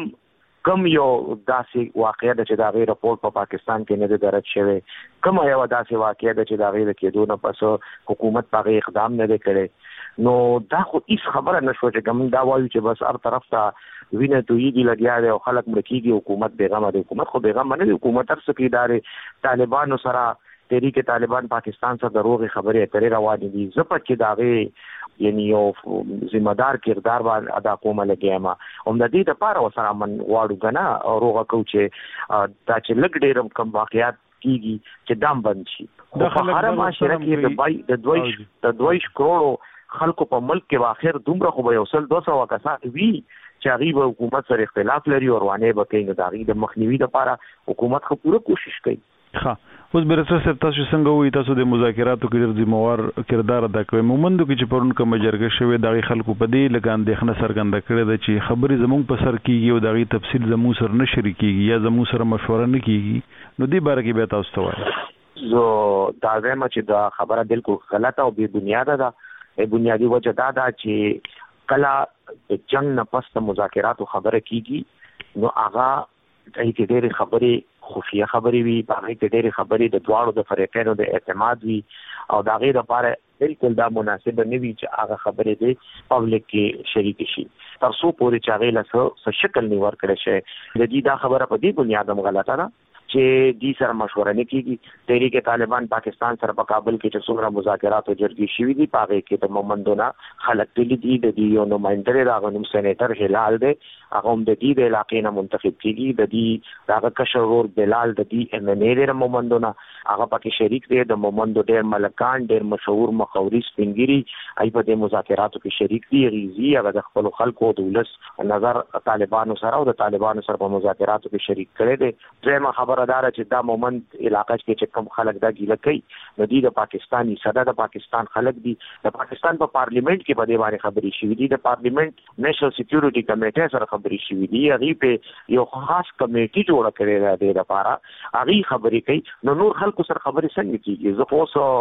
کم یو داسې واقعیا د چې دا غیر رپورت په پاکستان کې نه درج شوی کوم یو داسې واقعیا د چې دا غیر کېدو نه پس حکومت په اقدام نه کړي نو دا خو هیڅ خبره نشو چې کوم دا وایي چې بس هر طرف ته وینه تویږي لګیا دی او خلک مړکیږي حکومت بیغمه دی. حکومت خو بیغمه نه دی، حکومت تر څه کې طالبانو سره تحریک طالبان پاکستان سره دروغ خبرې اترې روانې دي. زپه کې داغه یعنی یو ذمہ دار کردار باندې ادا کومه لګیما هم د دې لپاره وسره من واړو غنا روغه کوچه دا چې لګ ډېرم کم واقعیات کیږي چې دام بند شي. د هر معاشره کې د 22 کروڑ خلکو په ملک کې واخر دومره خو به یو سل 200 کسان وی چې غیب حکومت سره اختلاف لري او روانه به کوي د داغي د مخنیوي لپاره حکومت خو پوره کوشش کوي. ها اوس بیرسټر صاحب تاسو څنګه وایي تاسو د مذاکراتو کې ډېر ذمہوار کردار ادا کوي مومندو کې چې پرون کوم جرګه شوی دغه خلکو په دې لګان د خنه سرګند کړی د چې خبرې زموږ په سر کیږي او دغه تفصیل زموږ سره نه شریکيږي یا زموږ سره مشوره نه کیږي نو دې باره کې به تاسو ته وایي. زه دا وایم چې دا خبره بالکل غلطه او بے بنیاده ده. بنیادی وجه دا ده چې کله د جنگ نه پس د مذاکراتو خبره کیږي نو هغه دغه ډېرې خبرې خفیه خبرې وي باندې ډېرې خبرې د دواړو د فریقینو د اعتماد وي او دا غیر لپاره بالکل دا مناسب نه وي چې هغه خبرې د پبلک کې شریک شي تر څو پورې چې هغه له شکل نیور کړي شي. د دې دا خبره په دې بنیاد غلطه ده چې دې سره مشوره نه کیږي. تحریک طالبان پاکستان سره په کابل کې چې څومره مذاکرات او جرګې شوې دي پاره کې د مومندونه خلک دي د دې یو نمائنده راغونم سېنیټر هلال دی هغه هم د دې د علاقې نه منتخب کیږي د دې هغه کشور بلال د دې ام ان اے د مومندونه هغه پکې شریک دی. د مومندو ډېر ملکان ډېر مشهور مخاوري سپینګری ای په دې مذاکراتو کې شریک دي. غیزي هغه د خپل خلکو د ولس نظر طالبانو سره او د طالبانو سره په مذاکراتو کې شریک کړي دي. ځمه خبر دار چې دا مومند علاقې کې چې کوم خلک دا ګیله کوي نو دی د پاکستاني صدا د پاکستان خلک دي د پاکستان په پارلیمنت کې په دې باندې خبرې شوې دي. د پارلیمنت نېشنل سکیورټي کمیټه سره خبرې شوې دي هغه په یو خاص کمیټي جوړ کړی دی د لپاره هغه خبرې کوي نو نور خلکو سره خبرې څنګه کیږي. زه اوس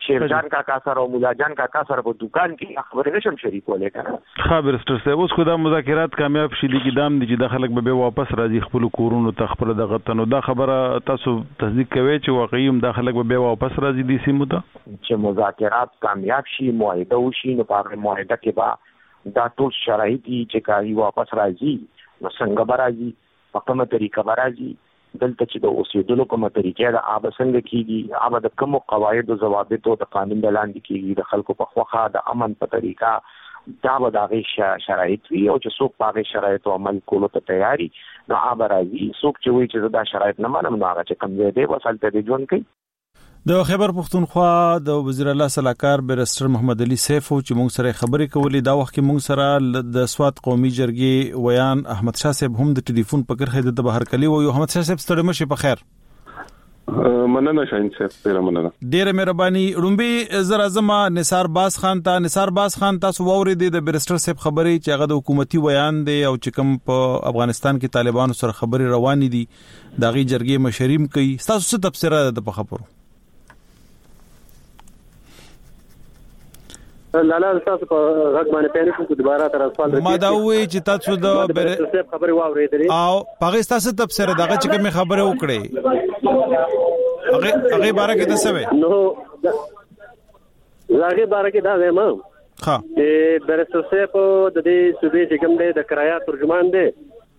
شیرجان کاکا سره او مولا جان کاکا سره په دکان کې خبرې نشم شریکولې کنه. خبر ستر سه اوس خو دا مذاکرات کامیاب شې دي چې دام دي چې د خلک به واپس راځي خپل کورونو ته خپل دغه تنو دا خبره تاسو تصدیق کوي چې واقعي هم د خلک به واپس راځي دي سیمو ته چې مذاکرات کامیاب شي معاهده وشي نو په معاهده کې با دا ټول شرایط چې کاری واپس راځي نو څنګه به راځي په کومه طریقه به راځي دلته چې د اوسېدلو کومه طریقې د آب څنګه کیږي آب د کوم قواعد او ضوابط او د قانون د لاندې کیږي د خلکو په خوخه د امن په طریقه دا به د هغې شرایط وي او چې څوک په هغې شرایطو عمل کولو ته تیاري نو آب راځي څوک چې وایي چې زه دا شرایط نه منم نو هغه چې کوم ځای دی بس هلته دی ژوند کوي. د خیبر پختونخوا د وزیر اعلی صلاحکار بیرسټر محمد علي سیف چې موږ سره خبرې کولې دا وخت کې موږ سره د سواد قومي جرګې ویان احمد شاه صاحب هم د ټلیفون په کرخه د بهر کلی وو. احمد شاه صاحب ستړي مشه په خیر. مننه شاهین صاحب ډیره مننه. ډیره مهرباني. رومبي زرا زما نثار باز خان تاسو ووري د بیرسټر صاحب خبرې چې هغه د حکومتي ویان دی او چې کوم په افغانستان کې طالبانو سره خبرې روانې دي دا غي جرګې مشریم کوي تاسو څه تفسیر ده په خبرو؟ لاله تاسو په غږ باندې پېنې کوم دوباره تر سوال ما دا وی چې تاسو د خبرې واورېدلې او پاغه تاسو تفسیر دغه چې کوم خبره وکړي هغه باره کې څه وی نو هغه باره کې دا وایم ها چې برسوسه په د دې صوبې چې کوم دی د کرایه ترجمان دی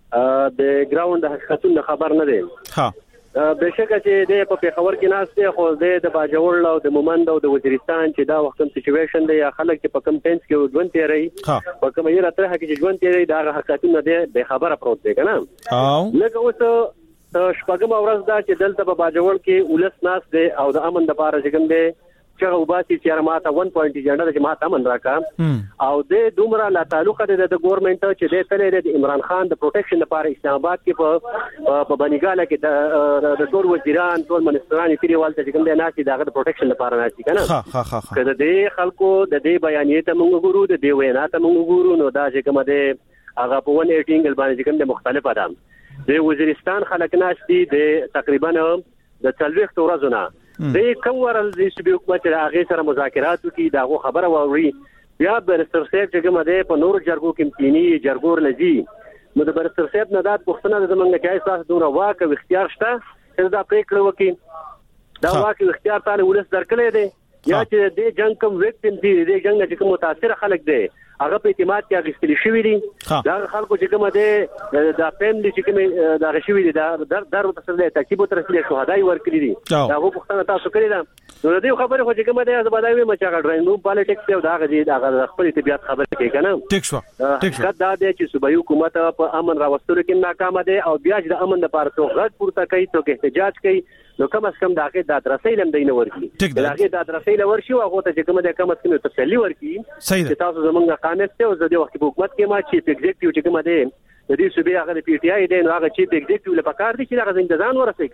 د ګراوند حقیقتونه خبر نه دی ها بهشکه چې د په پیښور کې ناشته خو د باجوړ او د مومند او د وزیرستان چې دا وختم سچويشن دی یا خلک چې په کم ټینس کې ژوند تیری په کوم یې راته کې ژوند تیری دا حقیقتونه دی به خبره پروت دی کنه او لکه اوس شپږم ورځ دا چې دلته په باجوړ کې ولس ناس دی او د امن د لپاره چې کوم دی چې وباسي چې ماته 1 پوینټ جنډه چې ماته امن راکا او د دومره لا تعلق د ګورنمنت چې د تلې د عمران خان د پروټیکشن لپاره اسلام آباد کې په بنګاله کې د ټول وزیران ټول منستران پیری والته چې کوم دی ناشي دغه د پروټیکشن لپاره ناشي کنه کله د خلکو د دې بیانیه ته موږ ګورو د دې وینا ته موږ ګورو نو دا چې کوم دی هغه په 118 باندې کوم دی مختلف ادم د وزیرستان خلک ناشتي د تقریبا د 40 ورځې د کومورل د شبي حکومت هغه سره مذاکرات وکي داغه خبره ووري بیا برستر صاحب چې کومه ده په نور جرګو کې امتیاني جرګور لذي نو د برستر صاحب نه دات پښتنه د زمونږ کې اساس دونه واک او اختیار شته چې دا پریکړه وکي دا واک او اختیار تعالی ولس درکړي دي یا چې د جنگ کوم وکټم دي د جنگ چې کوم متاثر خلک دي هغه په اعتماد کې غوښتل شوی دي دا خلکو چې کومه ده دا فیملی چې کومه دا شوی دي دا در تسلی ترتیب تر رسول شهداي ورکړي دي دا هغه پښتنه تاسو کړی دا نو د دې خبره خو چې کومه ده زباداوي مچا غړندو پالیټکس او دا غدي دا خپل طبيعت خبره کوي کنه ټیک شو دا د چې صوبایي حکومت په امن راوستلو کې ناکام ده او بیا د امن لپاره څو غږ پورته کوي څو احتجاج کوي نو کم از کم داګه د ادرسې لم دینه ورکی داګه د ادرسې لور شي هغه ته چې کومه د کم از کم تسلی ورکی چې تاسو زمونږه قانون ته او د وخت په حکومت کې ما چیف ایگزیکټیو چې کومه ده د دې صوبې هغه د پی ټی آی دی نو هغه چیف ایگزیکټیو لپاره کار دي چې هغه ځان ورسې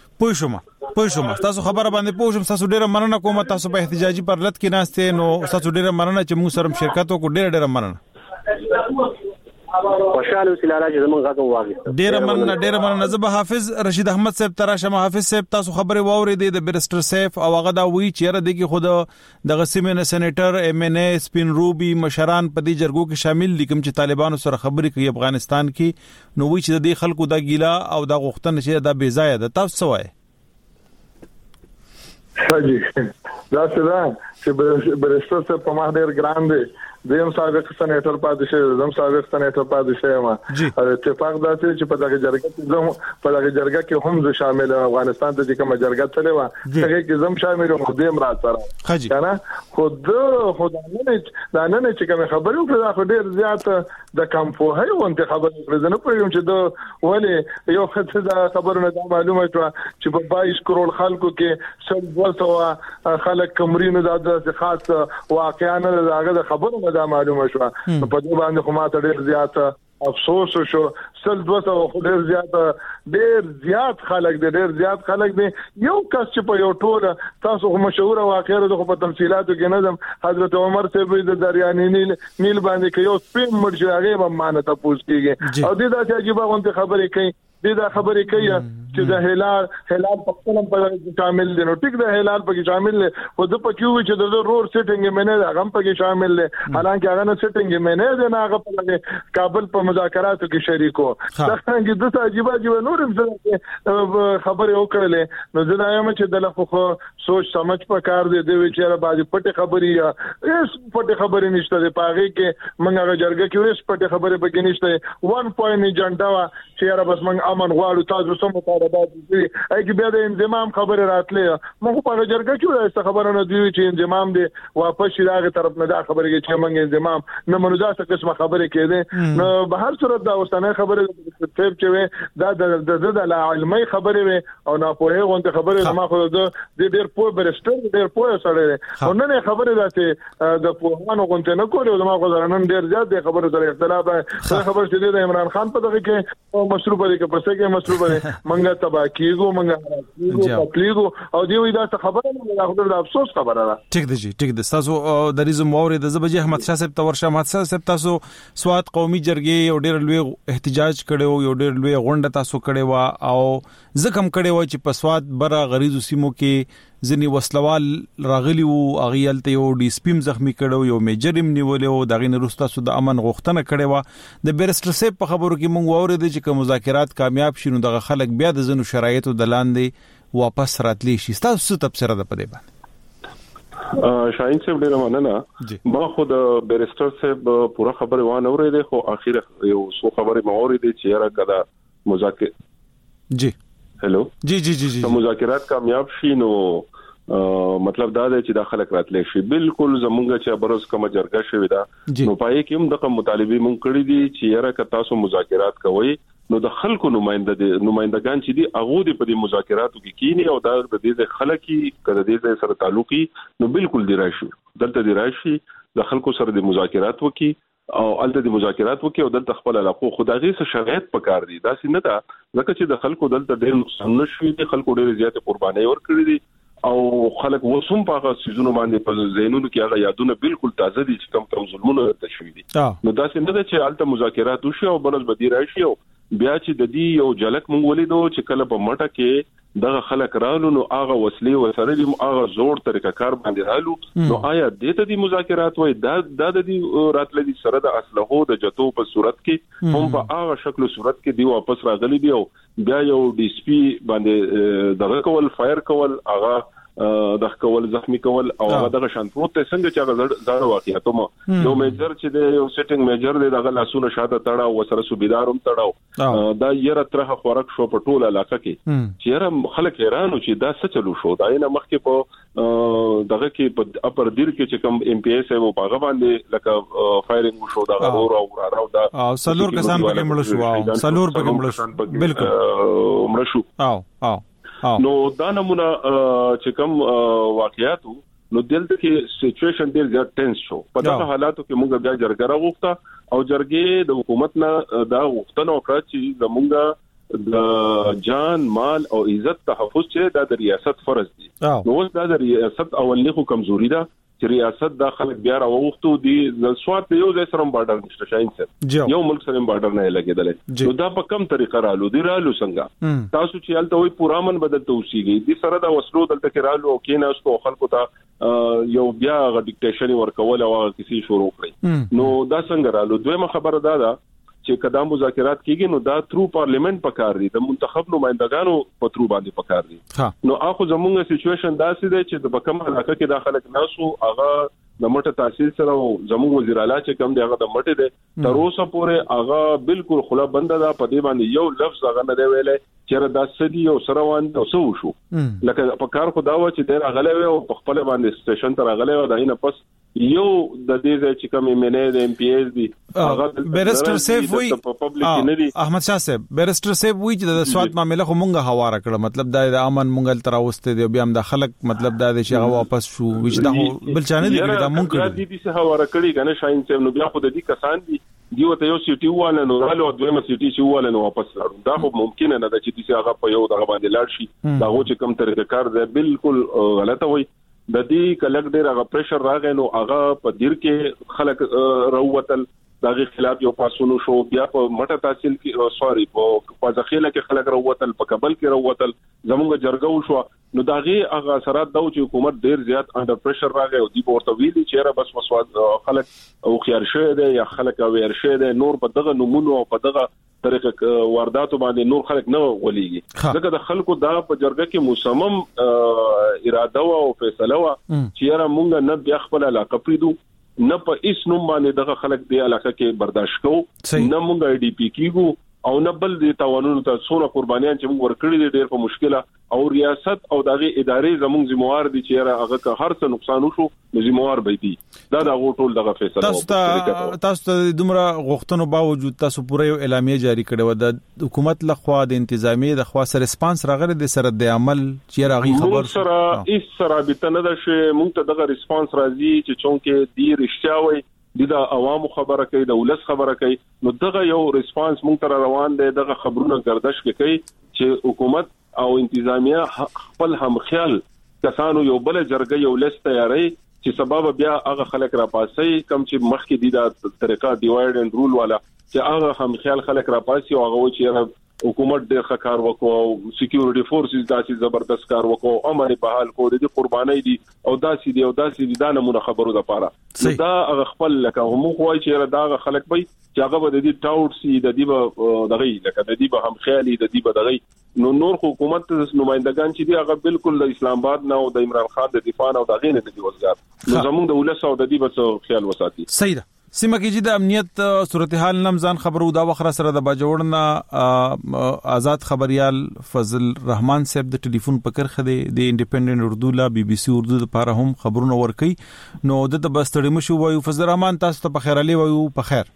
کنه پوه شوم تاسو خبره باندې پوه شوم تاسو ډیره مننه کوم تاسو په احتجاجي پرلط کې ناشته نو تاسو ډیره مننه چې موږ سره شرکت وکړو ډیره مننه خوشاله وسیلاله چې زمونږ غاګو واغې ډیره مننه زه به حافظ رشید احمد صاحب تراشه حافظ صاحب تاسو خبره واوري د بیرسټر صاحب او هغه دا وی چې د کې خود د غسیمن سېنیټر ایم ان ای سپین روبي مشران په دې جرګو کې شامل دي کوم چې طالبانو سره خبرې کوي افغانستان کې نو وی چې د خلکو دا ګیلا او دا غوښتنه چې دا بے ځای ده تاسو وایي حاجی دا څه چې بیرسټر صاحب په ما ډیر ګران دی زم سابق سېنیټر پاتې شه زم سابق سېنیټر پاتې شه ما اتفاق دا چې په دغه جرګه کې هم زه شامل افغانستان ته کومه جرګه تللی و هغه کې زم شامل وم دیم را سره کنه خود دا نه چې کوم خبرې وکړه خو ډیر زیات د کمپوهي وانت خبرې وکړه نه پوهیږم چې دا ولې یو څه دا خبرونه دا معلومه شوه چې په 22 کروڑ خلکو کې 200 خلک کمرینو د خاص واقعا نه داغه خبرونه دا معلومه شو په دې باندې خو ما ته ډیر زیات افسوس شو 200 خو ډیر زیات خلک دي یو کس چې په یو ټوله تاسو مشهور واقعه د په تفصيلاتو کې نظم حضرت عمر صاحب د دریاني نیل باندې کې یو سپین مرجعه به مانه تاسو کېږي او دې دا چې عجیب غونډه خبرې کوي چې د هلال په خپل په شامل دي. نو ټیک د هلال په شامل دي خو د پکې وی چې د رور سیټینګ مینه هغه په کې شامل دي. حالانکه هغه نه سیټینګ مینه دی نه هغه په کابل په مذاکراتو کې شریکو. دا څنګه د عجیب نور خبرې وکړلې. نو زه دا یم چې د لخوا سوچ سمجھ پکار دی دوی چې باندې پټه خبرې یا اس پټه خبرې نشته دی پاغه کې موږ هغه جرګه کې اس پټه خبرې بګی نشته. 1 پوینټ ایجنډا وا چې را بس موږ امن غواړو تاسو سم مطالبات دي اګه بیا د انضمام خبره راتلې. موږ په جرګه کې څه خبره نه دی چې انضمام دی واپس شي داغه طرف نه دا خبره کې چې موږ انضمام نه منوزه څه قسمه خبره کېده. نو به هر صورت دا اوسنۍ خبره ټیپ چې دا د علمي خبره وي او نه په هغه غونډه خبره ما خو د ډېر پوه برسټر ډېر پوه سره او نه خبره ده چې د پوهانو غونډه نه کوي او ما خو نن ډېر زیات د خبره سره اختلاف خبر چې د عمران خان په دغه کې مشروع دی که پرسه کې مشروع دی منګه تبا کیږو منګه تکلیفو او دی وی دا خبره نه خبره د افسوس خبره ده. ټیک دی جی ټیک دی. تاسو د ریزم اوري د زبجه احمد شاه صاحب تور شاه احمد شاه صاحب تاسو سواد قومي جرګې یو ډېر لوی احتجاج کړو یو ډېر لوی غونډه تاسو کړې وا او زکم کړې و چې په سواد برا غریزو سیمو کې ځنی وسلوال راغلی وو اغیل ته یو ډی سپیم زخمی کړو یو میجر هم نیولې او دغه نرستا سود امن غوښتنه کړې و. د بیرستر صاحب په خبرو کې مونږ اورېدل چې کوم مذاکرات کامیاب شینو دغه خلک بیا د زنو شرایطو د لاندې واپس راتلی شي. تاسو څه تفسیر ده په دې باندې؟ شاهین صاحب ډیر مننه. ما خو د بیرستر صاحب پوره خبره وانه اورېده خو اخر یو څو خبره ما اورېده چې یاره کدا مذاکره جی هلو جی مذاکرات کامیاب شي نو مطلب دا دی چې د خلک راتلی شي. بالکل زمونږ چې برز کوم جرګه شوی دا نو پای کې هم د مطالبه مونږ کړی دي چې یاره که تاسو مذاکرات کوئ نو د خلکو نمائندگان چې دي هغه د په دې مذاکراتو کې کینی او دا د دې خلکو کړه دې سره تعلقي نو بالکل دی راشي دلته دی راشي د خلکو سره د مذاکرات وکي او الته د مذاکرات وکي او دلته خپل علاقو خدایي سره شرایط پکار دي. دا څنګه دا ځکه چې د خلکو دلته ډېر نقصان نشوي دي خلکو ډېر زیات قرباني ورکړي دي او خلک وسوم په سيزونو باندې په زینونو کې هغه یادونه بالکل تازه دي چې کوم ظلمونه تشوي دي. نو دا څنګه چې الته مذاکرات وشي او بلز بدی راشي او بیا چې د دې یو جلک مونږ ولیدو چې کله په مټه کې دغه خلک رالو نو هغه وسلې وسره دي هغه زور طریقه کار باندې رالو نو آیا دته دي مذاکرات وای دا د دې راتل دي سره د اسلحو د جتو په صورت کې هم په هغه شکل صورت کې دی واپس راغلي دی او بیا یو ډي اس پی باندې دغه کول فایر کول هغه د کول زخمی کول او هغه دغه شان پروت څنګه چې هغه زړه واقعیتوم نو میجر چې د یو سیټینګ میجر دی دغه لاسونه شاته تړاو وسره صوبیداروم تړاو دا یره ترخه خورک شو په ټوله علاقه کې چې یره خلک حیرانو چې دا څه چلو شو دا نه مخکې په دغه کې په اپر دیر کې چې کوم ام پی ایس او باغ باندې لکه فایرینګ شو دا اور او راو دا سلور کسان پکې مړ شو سلور پکې مړ شو بالکل مړ شو نو دا نمونه چې کوم واقعیاتو نو دلته کې سچويشن ډیر زیات ټنس شو په دغه حالاتو کې موږ بیا جرګه راغوښته او جرګې د حکومت نه دا غوښتنه وکړه چې زموږ د جان مال او عزت تحفظ چې د ریاست فرض دي نو د ریاست اولنی خو کمزوري ده چې ریاست د خلک بیا راوغختو دي د سواد یو ځای سره بارډر نشته شاین سر یو ملک سره بارډر نه لګیدل نو دا په کم طریقه رالو دی رالو څنګه تاسو چې الته وي پورامن بدل توسيږي دي سره دا وسلو دلته کې رالو او کیناستو خلکو ته یو بیا غ ډیکټیشن ورکول او کسی شروع کړی نو دا څنګه رالو دویمه خبره ده چې کدا مذاکرات کیږي نو دا ترو پارلیمنت پکار دي د منتخب نمائندگانو په ترو باندې پکار دي نو اخو زمونږه سچويشن داسې ده چې د بکم علاقه کې داخله ناسو هغه د مټه تحصیل سره زموږ وزیر اعلی چې کوم دی هغه د مټه ده تر اوسه پورې هغه بالکل خلا بنده ده په دې باندې یو لفظ هغه نه دی ویلې چې دا سدي او سروان او سو شو لکه په کار خو دا و چې ډیر غلې او په خپل باندې سټیشن تر غلې او داینه پس یو د دې چې کوم منې د ام پی ایس دي هغه بیرستر سیف وی احمد شاه صاحب بیرستر سیف وی چې د سواد معاملې خو مونږه حواله کړه مطلب دا د امن مونږ تر اوسته دی بیا هم د خلک مطلب دا چې هغه واپس شو چې دا بل چانه دی دا مونږ کړی دي چې حواله کړی کنه شاین صاحب نو بیا خو د دې کسان دي دیو ته یو سیټي واله نو رالو دویمه سیټي چې واله نو واپس راړو دا خو ممکن نه ده چې هغه په یو دغه باندې لاړ شي دا چې کوم طریقه کار ده بالکل غلطه وي د دې کلک ډیر هغه پریشر راغی نو هغه په دیر کې خلک راووتل دغه خلاف یو پاسونو شو بیا په مټه تحصیل کې په ځخیله کې خلک راووتل په کابل کې راووتل زمونږ جرګه شو نو دغه هغه اثرات دا چې حکومت ډیر زیات انډر پریشر راغی او دی ورته ویلي چې را بس مسواد خلک او خيار شه دي یا خلک اویر شه دي نور په دغه نمونه او په دغه طریقه واردات باندې نور خلک نه ولېږي ځکه د خلکو دا په جرګه کې مصمم اراده او فیصله وا چې را مونږ نه بیا خپل علاقه پریدو نه په هیڅ نوم باندې دغه خلک دی علاقه کې برداشت کو نه مونږ آی ډی پی کیګو او نه بل د توانونو ته څونه قربانيان چې موږ ورکړي دي ډېر په مشکله او ریاست او دغه ادارې زموږ ذمہوار دي چې هغه که هر څه نقصان وشو ذمہوار به دي دا د ټول دغه فیصله تاسو ته دومره غوښتنو باوجود تاسو پوره یو اعلامیه جاری کړې و د حکومت لخوا د انتظامیه د خوا سره ریسپانس راغلی د سره د عمل چې راغی خبر سره هیڅ رابطه نه ده چې موږ ته دغه ریسپانس راځي چې چونکه دی رښتیا وي د عوامو خبره کوي د ولس خبره کوي نو دغه یو ریسپانس مونږ تر روان دی دغه خبرونه گردش کوي چې حکومت او انتظامیه خپل هم خیال کسانو یو بل جرګه یو لست تیاری چې سبب بیا هغه خلک را پاسي کم چې مخکې دي د طریقه ډیوایډ اند رول والا چې هغه هم خیال خلک را پاسي او هغه چې حکومت ډېر ښه کار وکړو سکیورټي فورسز داسې زبردست کار وکړو امن په حال کو د قرباني دي او داسې دي دا نمونه خبرو د پاره دا هغه خپل لکه هم خوای چې دا خلک به چې هغه د دې ټاوټ سي د دې دغه لکه د دې هم خیالي د دې دغه نور حکومت نمائندگان چې دي هغه بالکل د اسلام آباد نه او د عمران خان د دفاع او د غینې د وزګار نو زموږ د ولس او د دې بس خیال وساتي صحیح ده سیمه کې چې د امنیت صورتحال نمزان خبرو دا وخره سره د باجوړنا آزاد خبريال فضل رحمان صاحب د ټلیفون پکر خده د انډیپندنت اردو لا بي بي سي اردو لپاره هم خبرونه ورکي نو د بستړی مشو وایو فضل رحمان تاسو ته په خیر علي وایو په خیر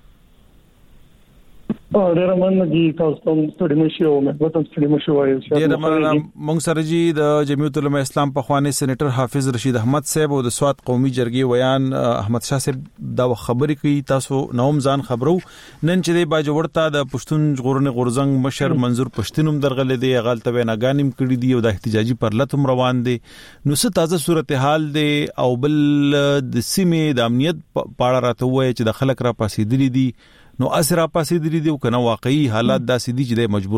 ډېر مننه تاسو ته ستړي مشو مې وته ستړي مشو وایو ډېر مننه مونږ سره جی د جمعیت العلماء اسلام په خواني سېنیټر حافظ رشید احمد صاحب او د سواد قومي جرګې ویان احمد شاه صاحب دا خبرې کوي تاسو نوم ځان خبرو نن چې د باجوړتا د پښتون غورنه غورزنګ مشر منظور پښتینوم درغلې دی غلطه ویناګانیم کړی دی او د احتجاجي پرلتم روان دي نو څه تازه صورتحال دی او بل د سیمې د امنیت پاړه راته وایي چې د خلک را پاسېدلې دي نو اسرا پاسې دي او کنه واقعي حالات داسې دي چې د مجبور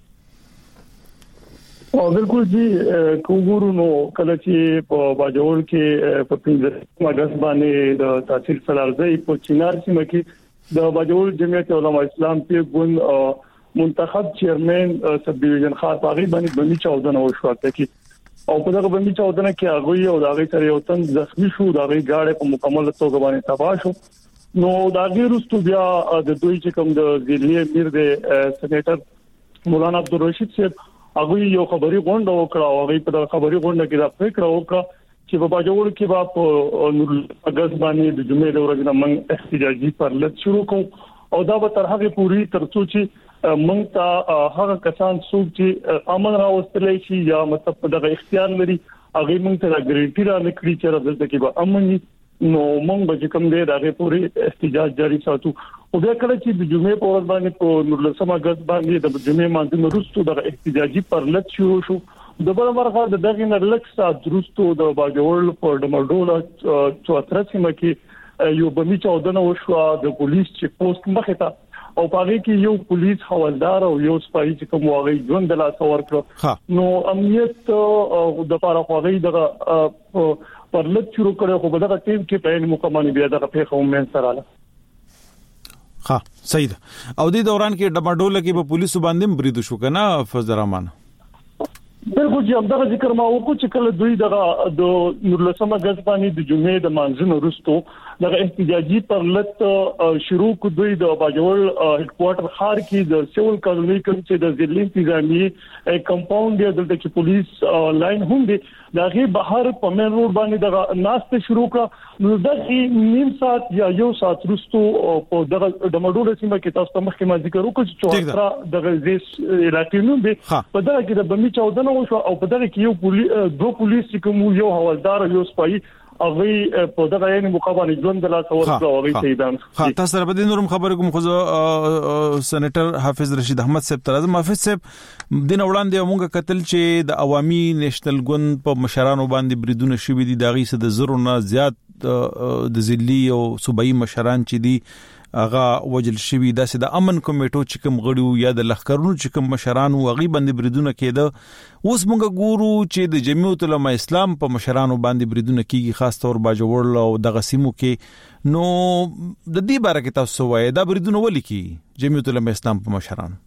کړ او بالکل جی کوګورو نو کله چې په باجوړ کې په 15 اگست باندې د تحصیل سلارځي په چینار سیمه کې د باجوړ جمعیت علماء اسلام په ګوند منتخب چیرمن سب ډیویژن خاص هغه باندې بمی 14 وشوته کې او په دغه بمی 14 کې هغه او دغه سره یو تن زخمی شو دغه گاډي په مکمل توګه باندې تباہ شو نو دا غیرستو بیا د دوی چې کوم د ضلعي امیر د سېنیټر مولانا عبدالرشید صاحب هغه یو خبري غونډه وکړه او هغه په خبري غونډه کې دا فکر وکړه چې په باجوړ کې په نور اگست باندې د جمعې د ورځې موږ احتجاجي پرلط شروع کوو او دا به تر هغه پوری ترڅو چې موږ ته هغه کسان څوک چې امن راوستلې شي یا مطلب دغه اختیار لري هغه موږ ته ګارانټي را نکړي چې راځي کې به امن نو موږ به کوم دی دغه پوری احتجاج جاری ساتو او بیا کله چې د جمعې په ورځ باندې په 19 اگست باندې د جمعې مانځ وروسته د احتجاجي پرلط شروع شو د بل مرغه د دغه نرلک سات وروسته د باجوړ په ډمډوله 34 سیمه کې یو بمی 14 وشو د پولیس چیک پوسټ مخه ته او پاره کې یو پولیس حوالدار او یو سپایي چې کوم واغې ژوند د لاس ورکړ نو امنیت د لپاره واغې دغه پرلط شروع کړو خو بدغه ټیم کې په ان مکمل بیا دغه په قوم سره ها صحیح او د دوران کې ډمډوله کې په پولیسو باندې بریدو شو کنه فضل رحمان بالکل چې همدغه ذکر ما وکړو چې کله دوی دغه د 19 اگست باندې د جمعې د مانځنو وروسته دغه احتجاجي پرلط شروع کو دوی د باجوړ هډ کوارټر خار کې د سیول کالونی کوم چې د ضلع انتظامی کمپاوند دی دلته چې پولیس لاین هم دی دغه بهر په مین روډ باندې دغه ناشته شروع کړه نو دغه نیم ساعت یا یو ساعت وروسته په دغه ډمډوله سیمه کې تاسو ته مخکې ما ذکر وکړ چې 14 دغه زیس علاقې نوم دی په دغه کې د بمی 14 وشو او په دغه کې یو دوه پولیس کوم یو حوالدار یو سپایي هغه په دغه یې مقابله ژوند د لاس ورکړه هغه شهیدان تاسو سره په دې نورم خبرې کوم خو سېنیټر حافظ رشید احمد صاحب تر اعظم حافظ صاحب دین وړاندې موږ کتل چې د عوامي نېشنل ګوند په مشرانو باندې بریدونه شوې دي دغه څه د زرو نه زیات د ضلعي او صوبایي مشران چې دي هغه وجل شوی داسې د امن کمیټو چې کوم غړو یا د لخرونو چې کوم مشران او غي باندې بریدونه کېده. اوس موږ ګورو چې د جمعیت العلماء اسلام په مشرانو باندې بریدونه کیږي، خاص طور باجوړ او د غسیمو کې. نو د دې باره کې تاسو وایي دا بریدونه ولې کی جمعیت العلماء اسلام په مشرانو؟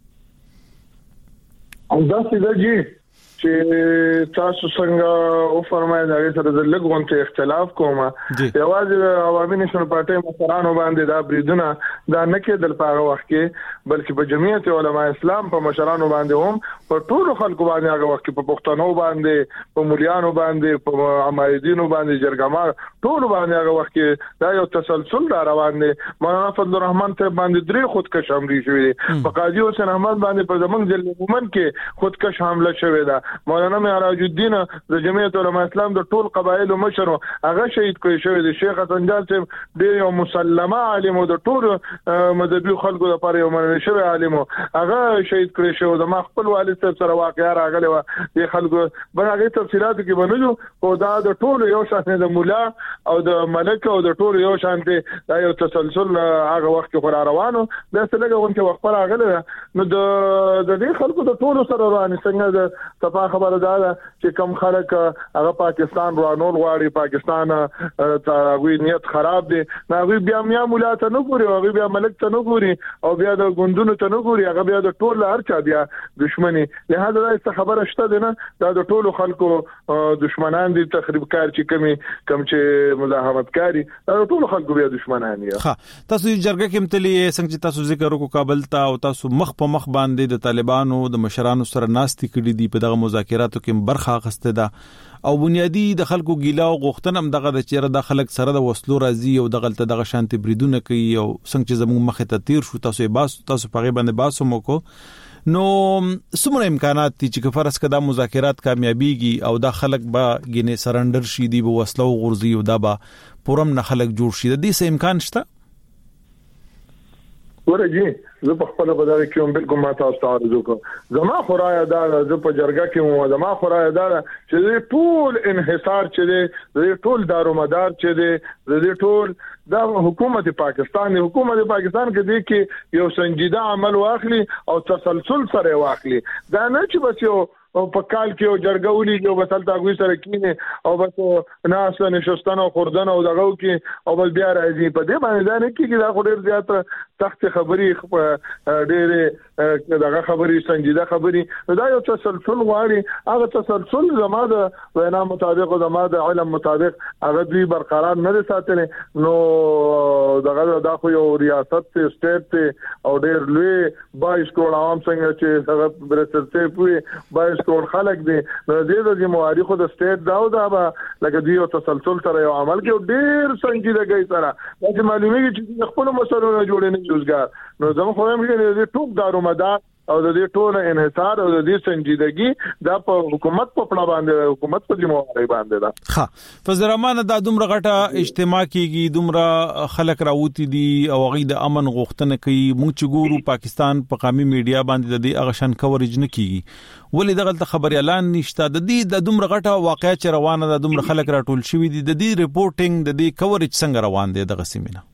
دا څه دی چې تاسو څنګه او فرمایي دا سره د لګونته اختلاف کومه یوازې عوامي نشنل پارټي مشرانو باندې دا بریدونه دا نه کېدل په هغه وخت کې، بلکې په جمعیت علماء اسلام په مشرانو باندې هم په ټولو خلکو باندې هغه وخت کې په پښتنو باندې، په مليانو باندې، په امایدینو باندې، جرګمار ټولو باندې هغه وخت کې دا یو تسلسل دا روان دی. مولانا فضل الرحمن ته باندې درې خودکش حمله شوې دي، په قاضي حسین احمد باندې په زمنګ ځل مومن کې خودکش حمله شوې ده. مولانا معراج الدین د جمعیت علماء اسلام د ټول قبایلو مشر هغه شهید کړی شوی دی. شیخ حسن جان صاحب ډېر یو مسلمه عالم او د ټول مذهبي خلکو لپاره یو منل شوی عالم هغه شهید کړی شوی. د ما خپل والد صاحب سره واقعا راغلی و د خلکو برغه تفصيلات کې بنلو او دا د ټول یو شان د مولا او د ملک او د ټول یو شان دا یو تسلسل هغه وخت کې روانو دا څه لګون کې وخت راغلی. نو د دې خلکو د ټول سره روان څنګه د صفه خبره دا چې کم خلک هغه پاکستان روانول غواړي، پاکستان هغه نیت خراب دي، هغه بیا میا مولا ته نه ګوري، هغه بیا ملک ته نه ګوري او بیا د ګوندونو ته نه ګوري، هغه بیا د ټول هر چا بیا دښمنی. لهدا دا څه خبره شته ده نه دا د ټول خلکو دښمنان دي، تخریب کار چې کم چې مزاحمت کاری دا د ټول خلکو بیا دښمنان دي. ها تاسو جرګه کې متلی څنګه چې تاسو ذکر وکړو کابل ته او تاسو مخ په مخ باندې د طالبانو د مشرانو سره ناستي کړي دي په دغه مذاکراتو کې برخه اخسته ده او بنیادی د خلکو ګیلا او غوښتنه هم دغه د چیرې د خلک سره د وسلو راځي او دغه شانتي بریدونه کوي او څنګه چې زموږ مخه ته تیر شو تاسو په غي باندې باسو مکو. نو څومره امکانات دي چې فرض کړه مذاکرات کامیابیږي او د خلک با ګینه سرندر شي دي په وسلو غورځي او دا با پورم نه خلک جوړ شي، د دې څه امکان شته؟ ورجی زه په خپل بدل کې هم بالکل ما تاسو ته عرض وکړم. زما خورای دا زه په جرګه کې مو زما خورای دا چې ټول انحصار چې دی ټول دارومدار چې دی د ټول دا حکومت پاکستان کې دی کې یو سنجیده عمل واخلي او تسلسل سره واخلي. دا نه چې بس یو او په کال کې یو جرګولي یو بسل تاګوي سره کینه او بس ناس نشستانه او خوردن او دغه کې او بل بیا راځي په دې باندې دا نه کیږي. دا ډېر زیات تخت خبري ډېر دغه خبري سنجیده خبري دا یو تسلسل غواړي. هغه تسلسل زما د وینا مطابق او زما د علم مطابق هغه دوی برقرار نه ساتل. نو دغه دا خو یو ریاست ته سټیټ ته او ډېر لوی 22 کروڑ عوام څنګه چې هغه برسته پوي 22 کروڑ خلک دي. نو دې د ذمہواری خو د سټیټ دا لکه دوی او تسلسل سره یو عمل کې ډېر سنجیدګۍ سره چې معلومیږي چې خپل مسلو نه جوړې نه جوړګار. نو زموږ خو هم کې دې ټوک دارومدار او د دې ټول انحصار او د دې سنجیدګي دا په حکومت په پړه باندې حکومت په ذمہواری باندې ده. ها فضل الرحمن دا دومره غټه اجتماع کیږي، دومره خلک راوتی دي او غي د امن غوښتنه کوي. موږ چې ګورو پاکستان په قومي میډیا باندې د دې اغشن کوریج نه کیږي، ولې دغه خبري اعلان نشته. د دې د دومره غټه واقعیا چې روانه ده، دومره خلک راټول شوی دي، د دې ریپورټینګ د دې کوریج څنګه روان دی دغه سیمینه؟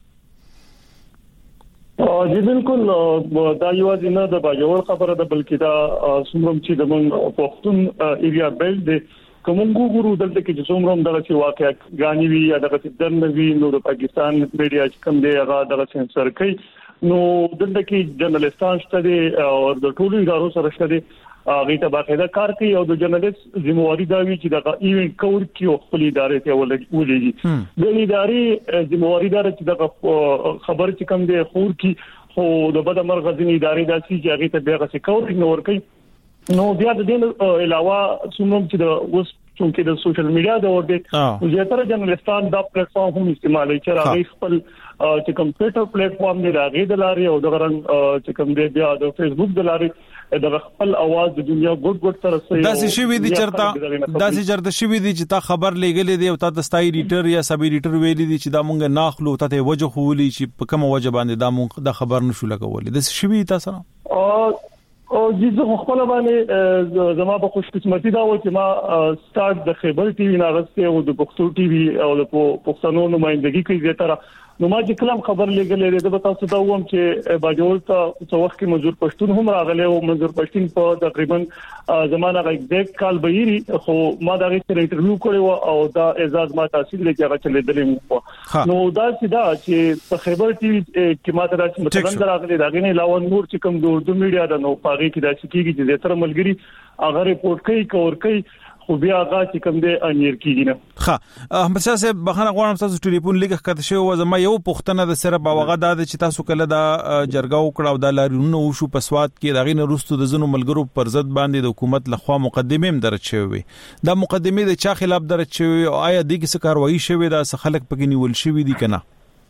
جی بالکل دا یوازې نه د باجوړ خبره ده، بلکې دا څومره چې د من پښتون ایریا بیلټ دی کوم ګورو دلته کې چې څومره دغه چې واقعیا غاني وی یا دغه دنوي نو د پاکستان میډیا چې کوم دی هغه دغه سنسر کوي. نو دلته کې جرنالستان شته دي او د ټولو ادارو سره شته دي هغه ته باقاعده کار کوي او د جرنالست ذمہواری دا وی چې د ایونت کور کې خپل ادارې ته ولېږي. د ادارې ذمہواری دا چې د خبر چې کوم دی خور کې خو د بده مرغه ځینې ادارې داسې چې هغه ته بیا څه کور نور کوي. نو بیا د دې علاوه څومره چې د اوس چې د سوشل میډیا د ورته زیاتره جرنالستان دا پلیټ فارم هم استعمالوي چې هغه خپل چې کمپیوټر پلیټ فارم دی راغی د لاري او د غرن چې کوم دی بیا د فیسبوک د لاري د خپل आवाज د دنیا ګډ سره سي داسې شوی دي چرته شوی دي چې تا خبر لګلې دی او تا د ستای ایډیټر یا سب ایډیټر ویلي دي چې دا مونږ ناخلو ته وجه خولي چې په کومه وجه باندې دا مونږ د خبر نشو لګولې د شوی تاسو او زه خپل باندې زما په خوش قسمتي دا و چې ما سٹارټ د خیبر ټي وي ناغسته او د پښتو ټي وي او د پښتنو نمائندګي کوي زیاتره نو ما چې کلام خبر لګلې ده به تاسو ته وایم چې باجوړ ته څو وخت کې منظور پښتون هم راغلی او منظور پښتون په تقریبا زمانہ غږ د کال بهيري خو ما دا غي انټرویو کړو او دا اعزاز ما تحصیل لکه هغه چلیدلې مو نو دا چې په خیبر ټي وي کې ما ته مثلا راغلی دا غني لاون نور چې کوم د اردو میډیا د نو پاغي کې دا چې چې زیاتره ملګری هغه ریپورت کوي خو بیا هغه چې کوم دی انیر کیږي نه ها احمد شاه صاحب بخنه غواړم تاسو ټلیفون لګه کته شو و زما یو پښتنه د سره باوغه د چې تاسو کله دا جرګه وکړه او د لارونو وشو په سواد کې دغه نه رستو د زنو ملګرو پر ضد باندې د حکومت لخوا مقدمه هم درچ شوی دا مقدمه د چا خلاف درچ شوی او آیا د کیسه کاروایی شوی دا خلک پکې نیول شوی دي کنه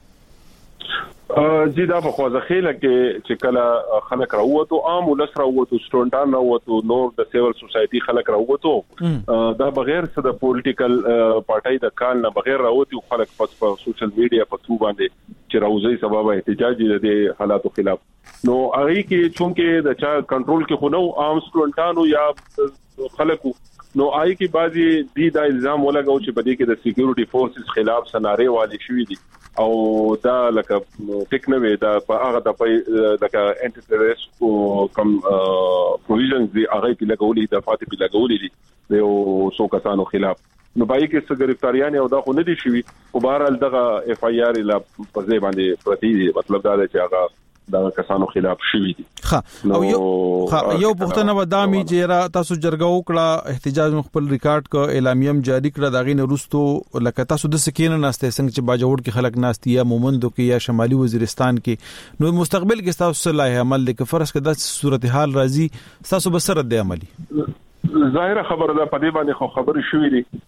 جی دا په خوځه خېله کې چې کله خلک راووتو عام ولس راووتو سټوډنټان راووتو نور د سیول سوسايټي خلک راووتو دا بغیر څه د پولیټیکل پارټای د کال نه بغیر راووتو خلک په سوشل میډیا په تو باندې چې راوځي سبب احتجاج د حالاتو خلاف نو هغه کې چونکه د چا کنټرول کې خو نو عام سټوډنټانو یا خلکو نو آی کی بازي دا الزام ولګاو چې بده کې د سکیورټي فورسز خلاف سناري والی شوې دي او دا لکه ټیک نه وي دا په هغه د لکه انټي ټیرریست کوم پروویژنز دی هغه کې لګولې د فاتح په لګولې دي یو څو کسانو خلاف نو پای کې څه گرفتاریان او دا خو نه دي شوی او بهرحال دغه اف آی آر لا په ځای باندې پرتی دي مطلب دا دی چې هغه دا کسانو خلاف شوی دي او یو پښتنه ودامي چې را تاسو جرګه وکړه احتجاج خپل ریکارډ کو اعلامیه جاری کړه داغې نه رستو لکه تاسو د سکینه ناشته څنګه چې باجوړ کې خلک ناشتي یا مومندو کې یا شمالي وزیرستان کې نو مستقبل کې تاسو صلاح عمل لیک فرض کړه د صورتحال راځي تاسو بسره د عملي ظاهره خبره ده په دې باندې خو خبرې شوې دي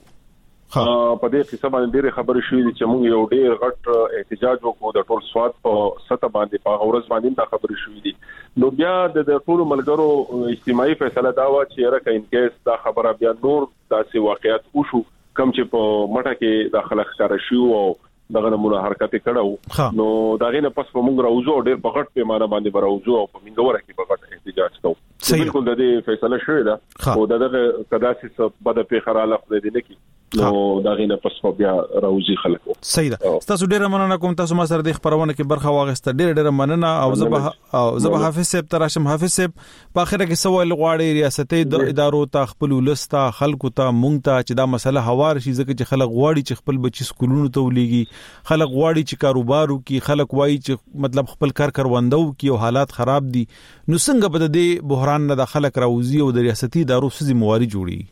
په دې قصه باندې ډېر خبرې شوې دي چې موږ یو ډېر غټ احتجاج وکړو د ټول سواد په سطح باندې په اورز باندې دا خبرې شوې دي نو بیا د ټول ملګرو اجتماعي فیصله دا و چې راکه ان کیس دا خبره بیا نور داسې واقعیت وشو کم چې په مټه کې د خلک کار شو او دغه نمونه حرکت کړو نو دا غینه پس په موږ راوځو ډېر په غټ پیمانه باندې راوځو او په منګوره کې په غټ احتجاج کوو بالکل د دې فیصله شوې ده او دغه قداسي څخه بده په خراله خو دې نه کی نو دا غینه پس په بیا راوځي خلکو صحیح ده تاسو ډیره مننه کوم تاسو ما سره د خبرونه کې برخه واغسته ډیره مننه او زه حافظ صاحب تراشم حافظ صاحب په اخره کې سوال غواړي ریاستي ادارو ته خپل ولستا خلکو ته مونږ ته چې دا مسله هوار شي ځکه چې خلک غواړي چې خپل بچي سکولونو ته ولېږي خلک غواړي چې کاروبارو کې خلک وایي چې مطلب خپل کاروندو کې او حالات خراب دي نو څنګه به د بحران نه د خلک راوځي او د ریاستي ادارو سزي مواري جوړي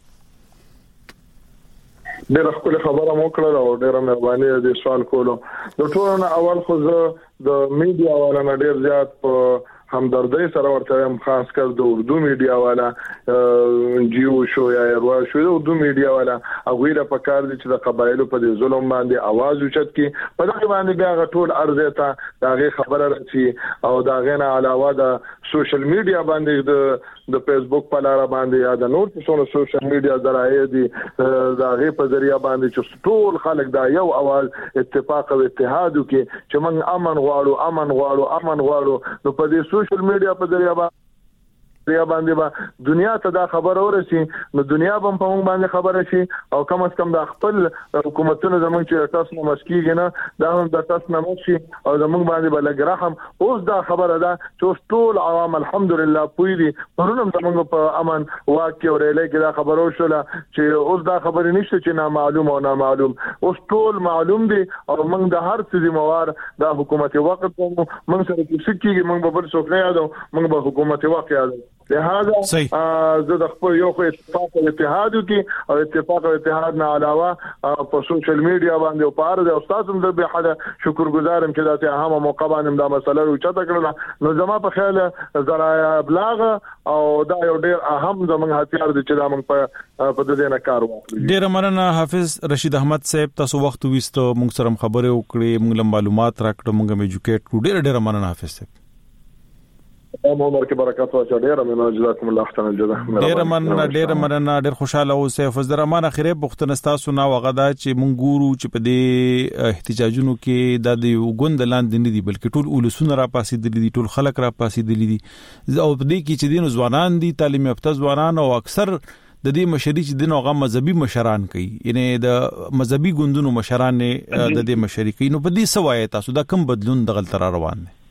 ډېر خپل خبره مو کړل او ډېر مهرباني دې سوال کولو د ټولو نه اول خو د میډیا والا نه ډېر زیات په همدردی سره ورته هم خاص کر د اردو میډیا والا جیو شو یا وروا شو د اردو میډیا والا هغه له پکار دي چې د قبایلو په ظلم باندې आवाज اوچت کی په دغه باندې بیا غټول ارزه ته داغه خبره رسي او داغه نه علاوه د سوشل میډیا باندې د فیسبوک په لار باندې یا د نور څو سوشل میډیا ذرایع دي داغه په ذریعہ باندې چې ټول خلک دا یو आवाज اتفاق او اتحاد وکي چې موږ امن غواړو نو په دې سوشل میډیا په ذریعہ باندې دنیا ته دا خبر ورسي نو دنیا هم په موږ باندې خبره شي او کم از کم د خپل حکومتونو زمونږ چې تاسو نو مشکیږي نه دا هم د تاسو نه مشي او زمونږ باندې بلګرهم اوس دا خبره ده چې ټول عوام الحمدلله پوي دي پرونم زمونږ په امن واقع اورېلې کې دا خبرو شوله چې اوس دا خبرې نشته چې نامعلوم اوس ټول معلوم دي او موږ د هر څه ذمہوار د حکومت وخت موږ سره کیږي موږ به بل څوک نه یادو موږ به حکومت وخت یادو لہذا زه د خپل یو خو اتفاق او اتحاد کې او اتفاق او اتحاد نه علاوه په سوشل میډیا باندې او په ارزه او تاسو هم به حدا شکرګزارم چې دا ته اهمه موقع باندې دا مسله روچته کړل نو زما په خیال ذرایع ابلاغ او دا یو ډیر اهم زموږ هتیار دي چې دا موږ په دې نه کار وکړو ډیر مننه حافظ رشید احمد صاحب تاسو وخت وستو موږ سره خبرې وکړې موږ معلومات راکړو موږ ایجوکیټ کړو ډیر مننه حافظ صاحب عمر کې برکات واچو. ډیر مننه، جزاکم الله خیر الجزاء. ډیر مننه ډیر خوشاله اوسئ. فضل الرحمن اخیری پوښتنه تاسو نه وغدا چې مونږ ګورو چې په دې احتجاجونو کې د وګوند لاندې نه دي بلکې ټول اولسونه را پاسې دي، ټول خلک را پاسې دي او په دې کې چې دین ځوانان دي، تعلیم یافته ځوانان او اکثر د دې مشري چې دین هغه مذهبي مشران کوي، یعنی د مذهبي ګوندونو مشران د دې مشري کوي. نو په دې سوای تاسو دا کوم بدلون د غلط را روان دي؟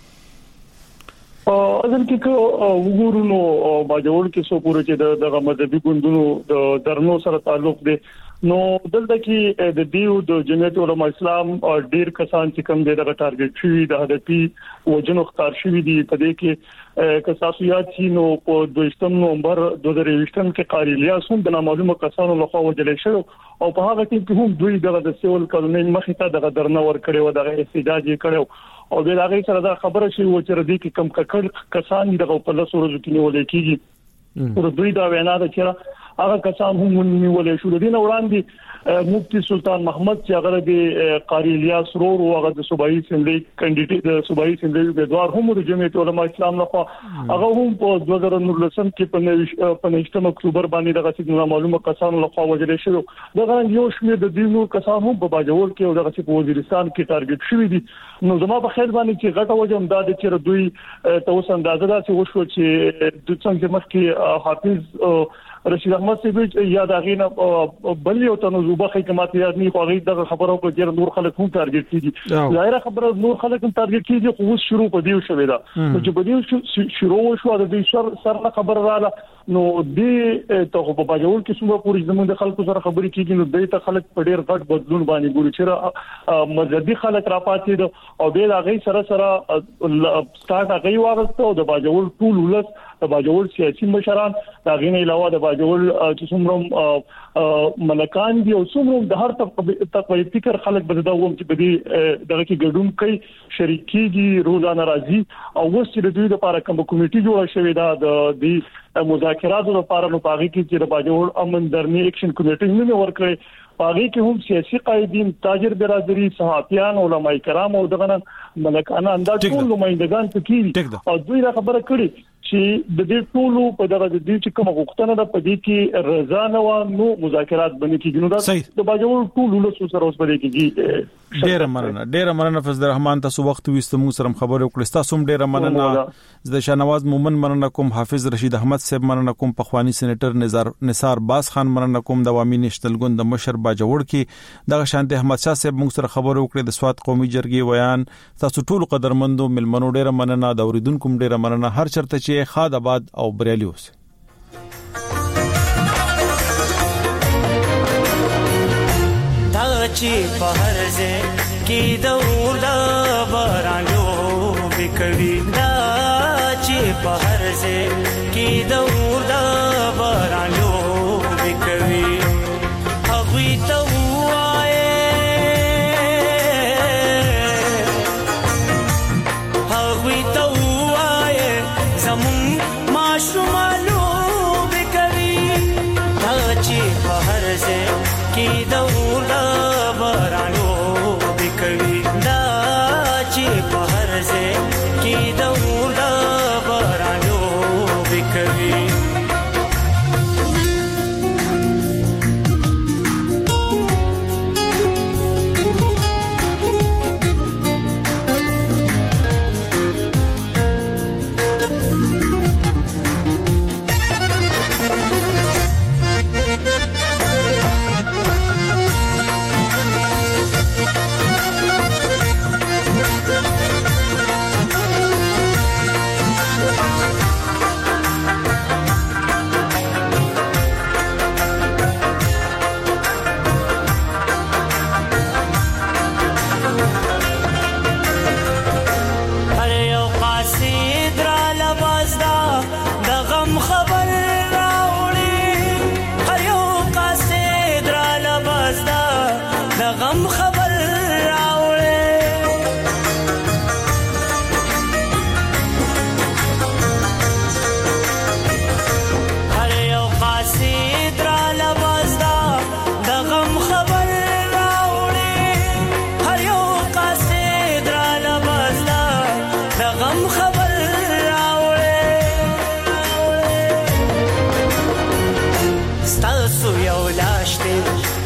اصل کې وګورو نو باجوړ کې سو پوره چې د مذهبي ګوندونو د درنو سره تعلق دی. نو دلته کې د دیو د جمعیت علماء اسلام ډیر کسان چې کوم دغه ټارګټ شوی د هدفي وجنو ختار شوی دي. په دې کې کساسيات چې نو په 2 نومبر 2023 کې قاری الیاس هم د نامعلومه کسانو لخوا وجل شو او په هغه کې هم دوی دغه سیول قانون مخې ته دغه درنه ور کړی و، دغه احتجاج یې کړو او د هغه سره دا خبره شي و چې ردی کې کم ککړ کسان دغه په لاسو ورځو کې نیول کېږي. ور دوی دا وینا ده چې هغه کسان هم نیول شو. د دین وړاندې مفتی سلطان محمد چې هغه د قاری الیاس رور او هغه د صوبایي اسمبلی کینډیډیټ د صوبایي اسمبلی د دوار هم د جمعیت علماء اسلام لخوا هغه هم په 2019 کې په 19 اکتوبر باندې دغه څنګه معلومه کسانو لخوا وجل شو. دغه یو شمېر د دینو کسان هم په باجوړ کې او دغه په وزیرستان کې ټارګټ شوی دي. نو زما په خیال باندې چې غټه وجه هم دا د چې دوی توس اندازه دا چې وشو چې د څنګه مخکې حافظ رشید احمد سیبج یا دا غینه بل یو تنظیمه حکومت یاد نه خوغی دغه خبرو په ډیر نور خلک هم ټارګټ کیږي. ظاهره خبره نور خلک هم ټارګټ کیږي خو اوس شروع په دیو شوی دا چې په دیو شروع شو د دې سره خبر رااله. نو دې ته په باجوړ کې څومره پوری زموږ د خلکو سره خبرې کیږي نو دې ته خلک په ډیر غټ بدلون باندې ګوري چې مذهبي خلک را پاتې دي او د هغه سره سٹارټ هغه واغسته او د باجوړ ټول ولس د باجوړ سیاسي مشران دا غینه علاوه د باجوړ چې څومره ملکان دي او څومره د هر طبقه فکر خلک بدداوم چې بدی دغه کې ګډون کوي شریکيږي روزانه راځي او اوس چې د دوی لپاره کوم کمیټي جوړه شوې ده د مذاکراتو لپاره نو پاغي کې چې د باجوړ امن درنی اکشن کمیټي نه ورکړي. پاغي کې هم سیاسي قائدین، تاجر برادری، صحافیان، علماء کرام او دغه ملکانه انداز ټول نمائندگان پکې او دوی دا خبره کړي چې د دې ټولو په دغه د دې چې کوم غوښتنه ده په دې کې رضا نه و نو مذاکرات باندې کېږي. نو دا د باجوړ ټول ولس سره اوس باندې کېږي. ډیر مننه فضل الرحمن، تاسو وخت وستو موږ سره خبرې وکړې. تاسو هم ډیر مننه. زه شاهنواز مومن مننه کوم، حافظ رشید احمد صاحب مننه کوم، پخوانی سېنیټر نثار باز خان مننه کوم، د عوامي نشتل ګوند د مشر باجوړ کې دغه شانته احمد شاه صاحب موږ سره خبرې وکړې. د سواد قومي جرګې ویان تاسو ټول قدرمندو ملمنو ډیر مننه، د اوریدونکو ډیر مننه. هر چرته چې خاد آباد او بریالي اوسئ. دا چې په هر ځای کې د اور بارانو وکوي، دا چې په هر ځای کې د اور بارانو وکوي، هغوی ته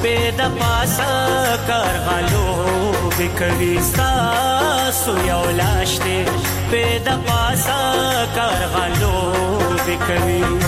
پیدا پاسا کارغالو بکوي تاسو یو لاشته پیدا پاسا کارغالو بکوي